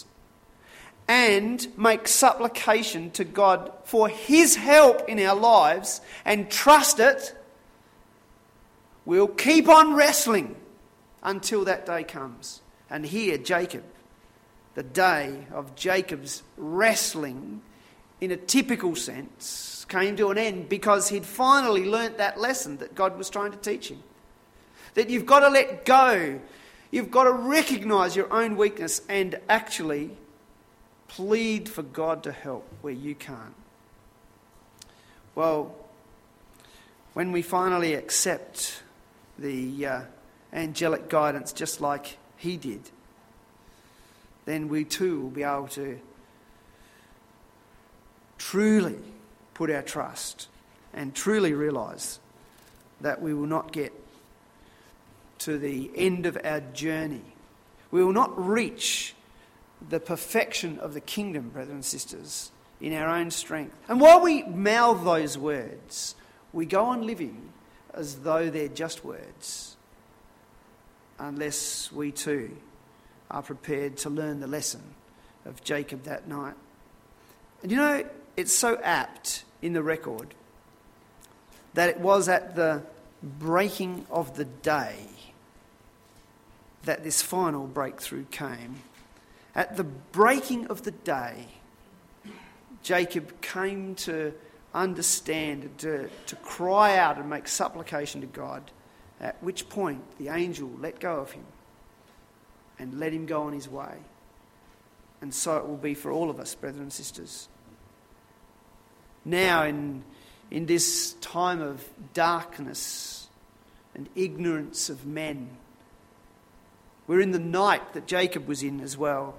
and make supplication to God for his help in our lives and trust it, we'll keep on wrestling until that day comes. And here Jacob the day of Jacob's wrestling, in a typical sense, came to an end because he'd finally learnt that lesson that God was trying to teach him. That you've got to let go. You've got to recognise your own weakness and actually plead for God to help where you can't. Well, when we finally accept the angelic guidance just like he did, then we too will be able to truly put our trust and truly realise that we will not get to the end of our journey. We will not reach the perfection of the kingdom, brothers and sisters, in our own strength. And while we mouth those words, we go on living as though they're just words, unless we too are prepared to learn the lesson of Jacob that night. And you know, it's so apt in the record that it was at the breaking of the day that this final breakthrough came. At the breaking of the day, Jacob came to understand, to cry out and make supplication to God, at which point the angel let go of him and let him go on his way. And so it will be for all of us, brothers and sisters. Now, in this time of darkness and ignorance of men, we're in the night that Jacob was in as well.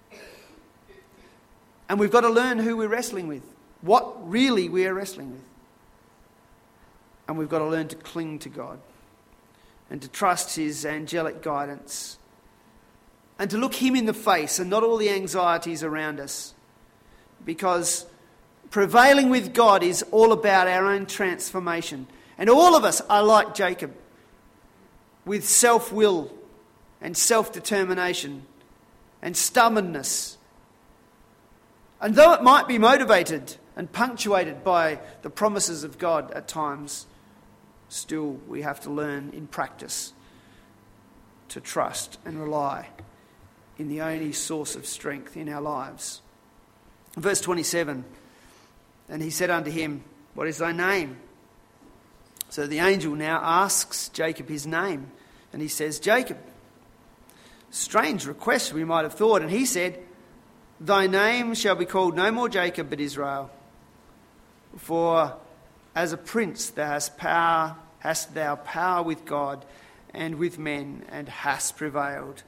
And we've got to learn who we're wrestling with, what really we are wrestling with. And we've got to learn to cling to God and to trust his angelic guidance and to look him in the face and not all the anxieties around us. Because prevailing with God is all about our own transformation. And all of us are like Jacob, with self-will and self-determination and stubbornness. And though it might be motivated and punctuated by the promises of God at times, still we have to learn in practice to trust and rely in the only source of strength in our lives. Verse 27, and he said unto him, what is thy name? So the angel now asks Jacob his name, and he says, Jacob. Strange request, we might have thought. And he said, thy name shall be called no more Jacob, but Israel. For as a prince thou hast thou power with God and with men, and hast prevailed.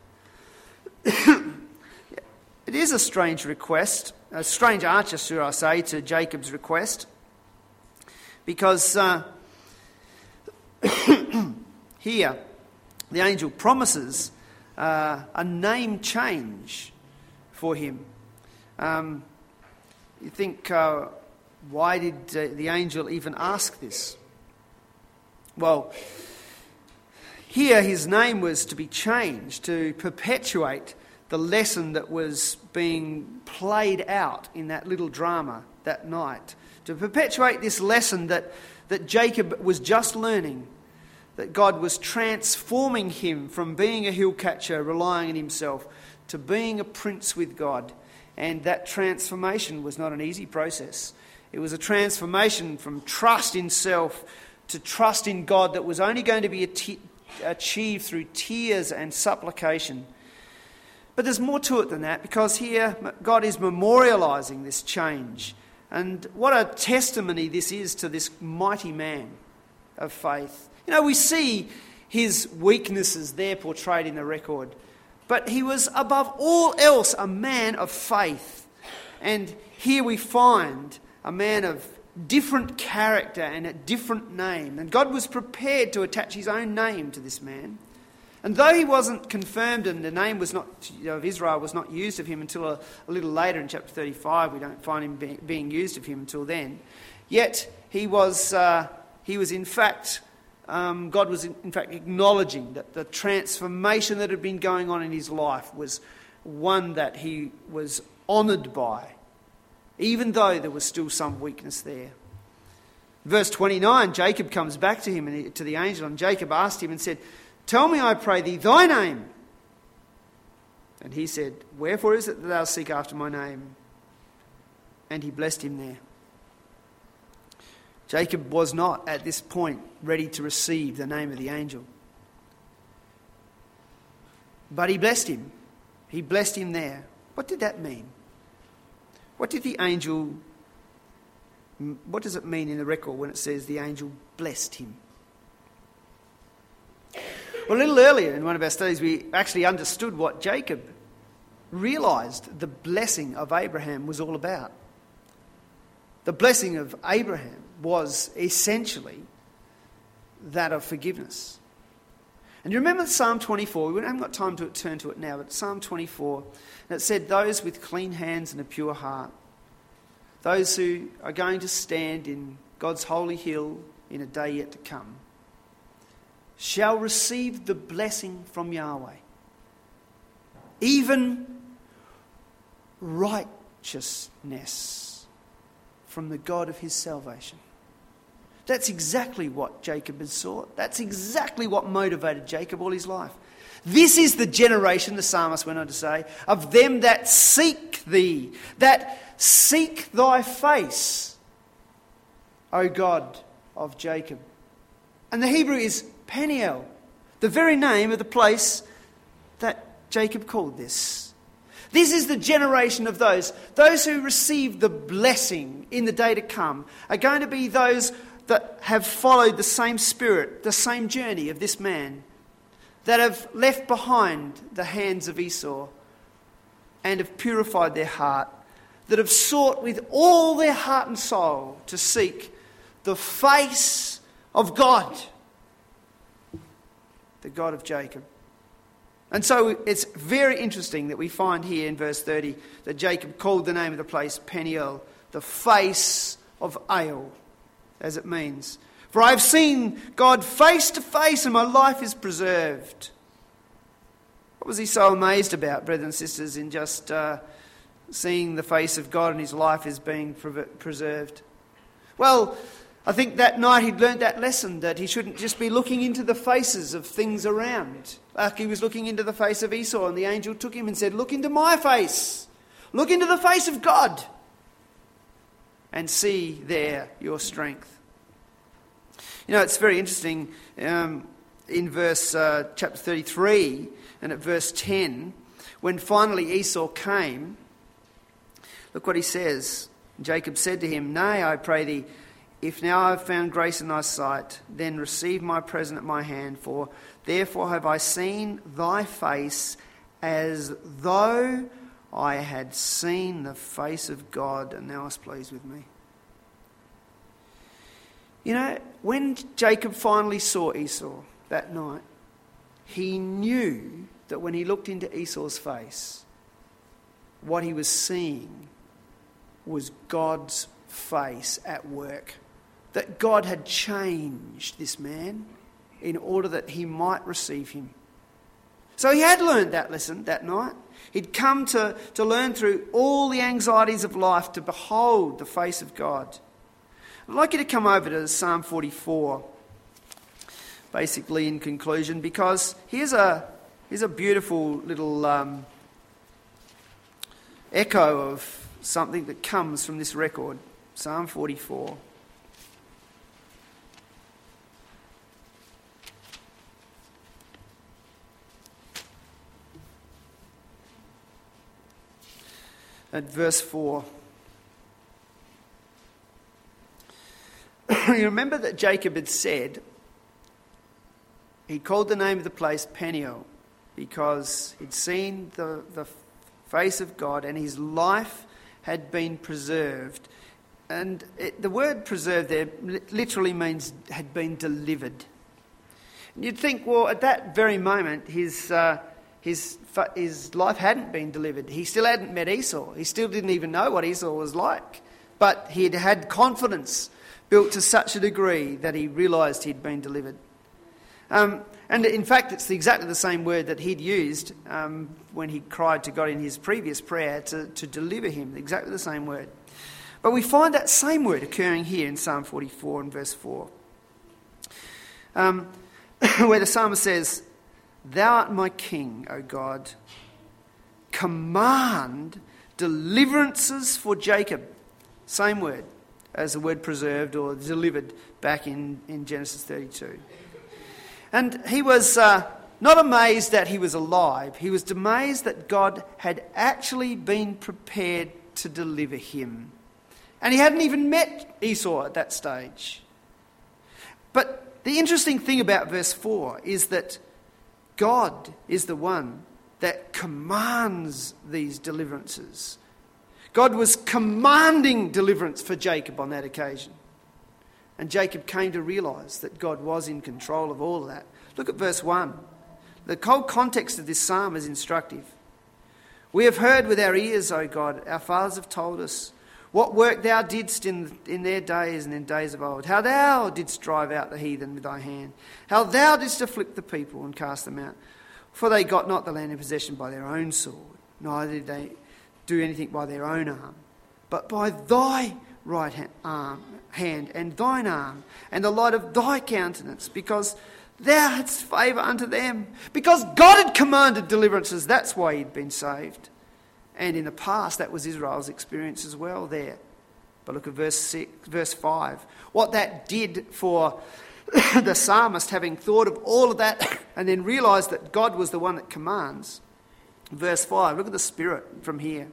It is a strange request, a strange answer, should I say, to Jacob's request. Because here, the angel promises a name change for him. You think, why did the angel even ask this? Well, here his name was to be changed to perpetuate the lesson that was being played out in that little drama that night. To perpetuate this lesson that Jacob was just learning, that God was transforming him from being a hill catcher, relying on himself, to being a prince with God. And that transformation was not an easy process. It was a transformation from trust in self to trust in God that was only going to be achieved through tears and supplication. But there's more to it than that, because here God is memorialising this change. And what a testimony this is to this mighty man of faith. You know, we see his weaknesses there portrayed in the record, but he was above all else a man of faith. And here we find a man of different character and a different name. And God was prepared to attach his own name to this man. And though he wasn't confirmed and the name was not of Israel was not used of him until a little later in chapter 35, we don't find him being used of him until then. Yet he was in fact, God was in fact acknowledging that the transformation that had been going on in his life was one that he was honoured by, even though there was still some weakness there. Verse 29, Jacob comes back to him and to the angel, and Jacob asked him and said, tell me, I pray thee, thy name. And he said, "Wherefore is it that thou seek after my name?" And he blessed him there. Jacob was not at this point ready to receive the name of the angel. But he blessed him. He blessed him there. What did that mean? What does it mean in the record when it says the angel blessed him? Well, a little earlier in one of our studies, we actually understood what Jacob realised the blessing of Abraham was all about. The blessing of Abraham was essentially that of forgiveness. And you remember Psalm 24? We haven't got time to turn to it now, but Psalm 24, and it said, "Those with clean hands and a pure heart, those who are going to stand in God's holy hill in a day yet to come, shall receive the blessing from Yahweh, even righteousness from the God of his salvation." That's exactly what Jacob had sought. That's exactly what motivated Jacob all his life. This is the generation, the psalmist went on to say, of them that seek thee, that seek thy face, O God of Jacob. And the Hebrew is Peniel, the very name of the place that Jacob called this. This is the generation of those who receive the blessing in the day to come are going to be those that have followed the same spirit, the same journey of this man, that have left behind the hands of Esau and have purified their heart, that have sought with all their heart and soul to seek the face of God, the God of Jacob. And so it's very interesting that we find here in verse 30 that Jacob called the name of the place Peniel, the face of Ale, as it means. "For I have seen God face to face and my life is preserved." What was he so amazed about, brothers and sisters, in just seeing the face of God and his life is being preserved? Well, I think that night he'd learnt that lesson, that he shouldn't just be looking into the faces of things around. Like he was looking into the face of Esau, and the angel took him and said, "Look into my face. Look into the face of God. And see there your strength." You know, it's very interesting in verse chapter 33 and at verse 10, when finally Esau came, look what he says. Jacob said to him, "Nay, I pray thee, if now I have found grace in thy sight, then receive my present at my hand, for therefore have I seen thy face as though I had seen the face of God, and thou wast pleased with me." You know, when Jacob finally saw Esau that night, he knew that when he looked into Esau's face, what he was seeing was God's face at work. That God had changed this man in order that he might receive him. So he had learned that lesson that night. He'd come to learn through all the anxieties of life to behold the face of God. I'd like you to come over to Psalm 44, basically in conclusion, because here's a beautiful little echo of something that comes from this record. Psalm 44. At verse 4. You remember that Jacob had said, he called the name of the place Peniel because he'd seen the face of God and his life had been preserved. And the word preserved there literally means had been delivered. And you'd think, well, at that very moment, his life hadn't been delivered. He still hadn't met Esau. He still didn't even know what Esau was like. But he'd had confidence built to such a degree that he realised he'd been delivered. And in fact, it's exactly the same word that he'd used when he cried to God in his previous prayer to deliver him. Exactly the same word. But we find that same word occurring here in Psalm 44 and verse 4. Where the psalmist says, "Thou art my king, O God. command deliverances for Jacob. Same word as the word preserved or delivered back in Genesis 32. And he was not amazed that he was alive. He was amazed that God had actually been prepared to deliver him. And he hadn't even met Esau at that stage. But the interesting thing about verse 4 is that God is the one that commands these deliverances. God was commanding deliverance for Jacob on that occasion. And Jacob came to realise that God was in control of all of that. Look at verse 1. The whole context of this psalm is instructive. We have heard with our ears, O God, our fathers have told us, what work thou didst in their days and in days of old. How thou didst drive out the heathen with thy hand. How thou didst afflict the people and cast them out. For they got not the land in possession by their own sword, neither did they do anything by their own arm, but by thy right hand and thine arm, and the light of thy countenance, because thou hadst favour unto them. Because God had commanded deliverances, that's why he'd been saved. And in the past, that was Israel's experience as well there. But look at verse 5. What that did for the psalmist, having thought of all of that and then realised that God was the one that commands. Verse 5, look at the spirit from here.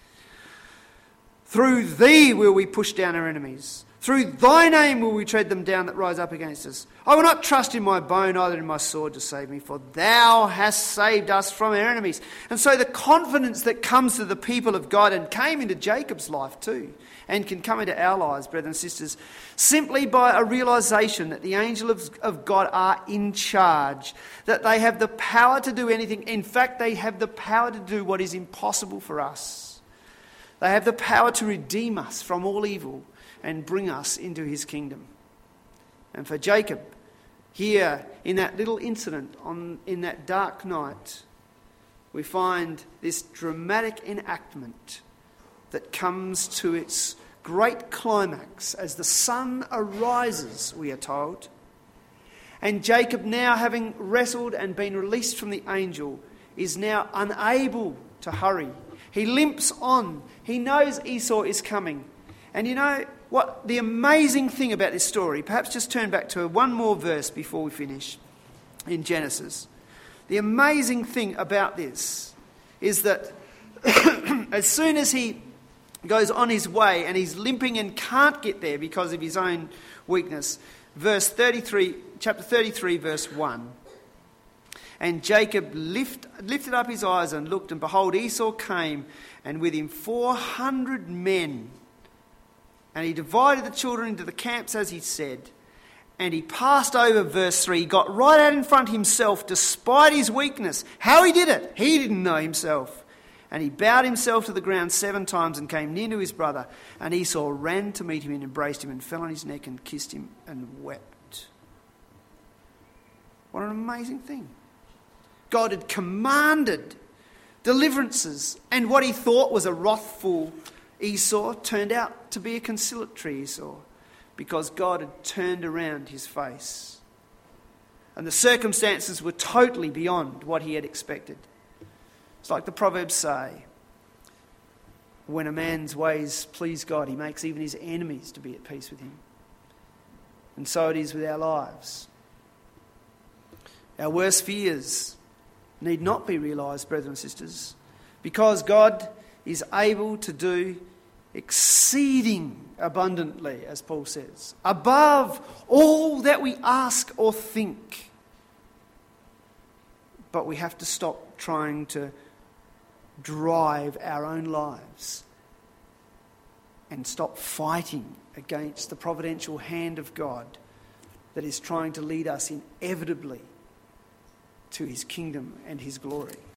Through thee will we push down our enemies. Through thy name will we tread them down that rise up against us. I will not trust in my bow, neither in my sword to save me, for thou hast saved us from our enemies. And so the confidence that comes to the people of God and came into Jacob's life too, and can come into our lives, brothers and sisters, simply by a realisation that the angels of God are in charge, that they have the power to do anything. In fact, they have the power to do what is impossible for us. They have the power to redeem us from all evil and bring us into his kingdom. And for Jacob, here in that little incident in that dark night, we find this dramatic enactment that comes to its great climax as the sun arises, we are told. And Jacob, now having wrestled and been released from the angel, is now unable to hurry. He limps on. He knows Esau is coming. And you know what the amazing thing about this story, perhaps just turn back to one more verse before we finish in Genesis. The amazing thing about this is that as soon as he goes on his way and he's limping and can't get there because of his own weakness, chapter 33, verse 1. And Jacob lifted up his eyes and looked, and behold, Esau came, and with him 400 men. And he divided the children into the camps as he said. And he passed over, verse 3, got right out in front himself despite his weakness. How he did it, he didn't know himself. And he bowed himself to the ground 7 times and came near to his brother. And Esau ran to meet him and embraced him and fell on his neck and kissed him and wept. What an amazing thing. God had commanded deliverances, and what he thought was a wrathful Esau turned out to be a conciliatory Esau, because God had turned around his face. And the circumstances were totally beyond what he had expected. It's like the Proverbs say, when a man's ways please God, he makes even his enemies to be at peace with him. And so it is with our lives. Our worst fears need not be realised, brothers and sisters, because God is able to do exceeding abundantly, as Paul says, above all that we ask or think. But we have to stop trying to drive our own lives and stop fighting against the providential hand of God that is trying to lead us inevitably to his kingdom and his glory.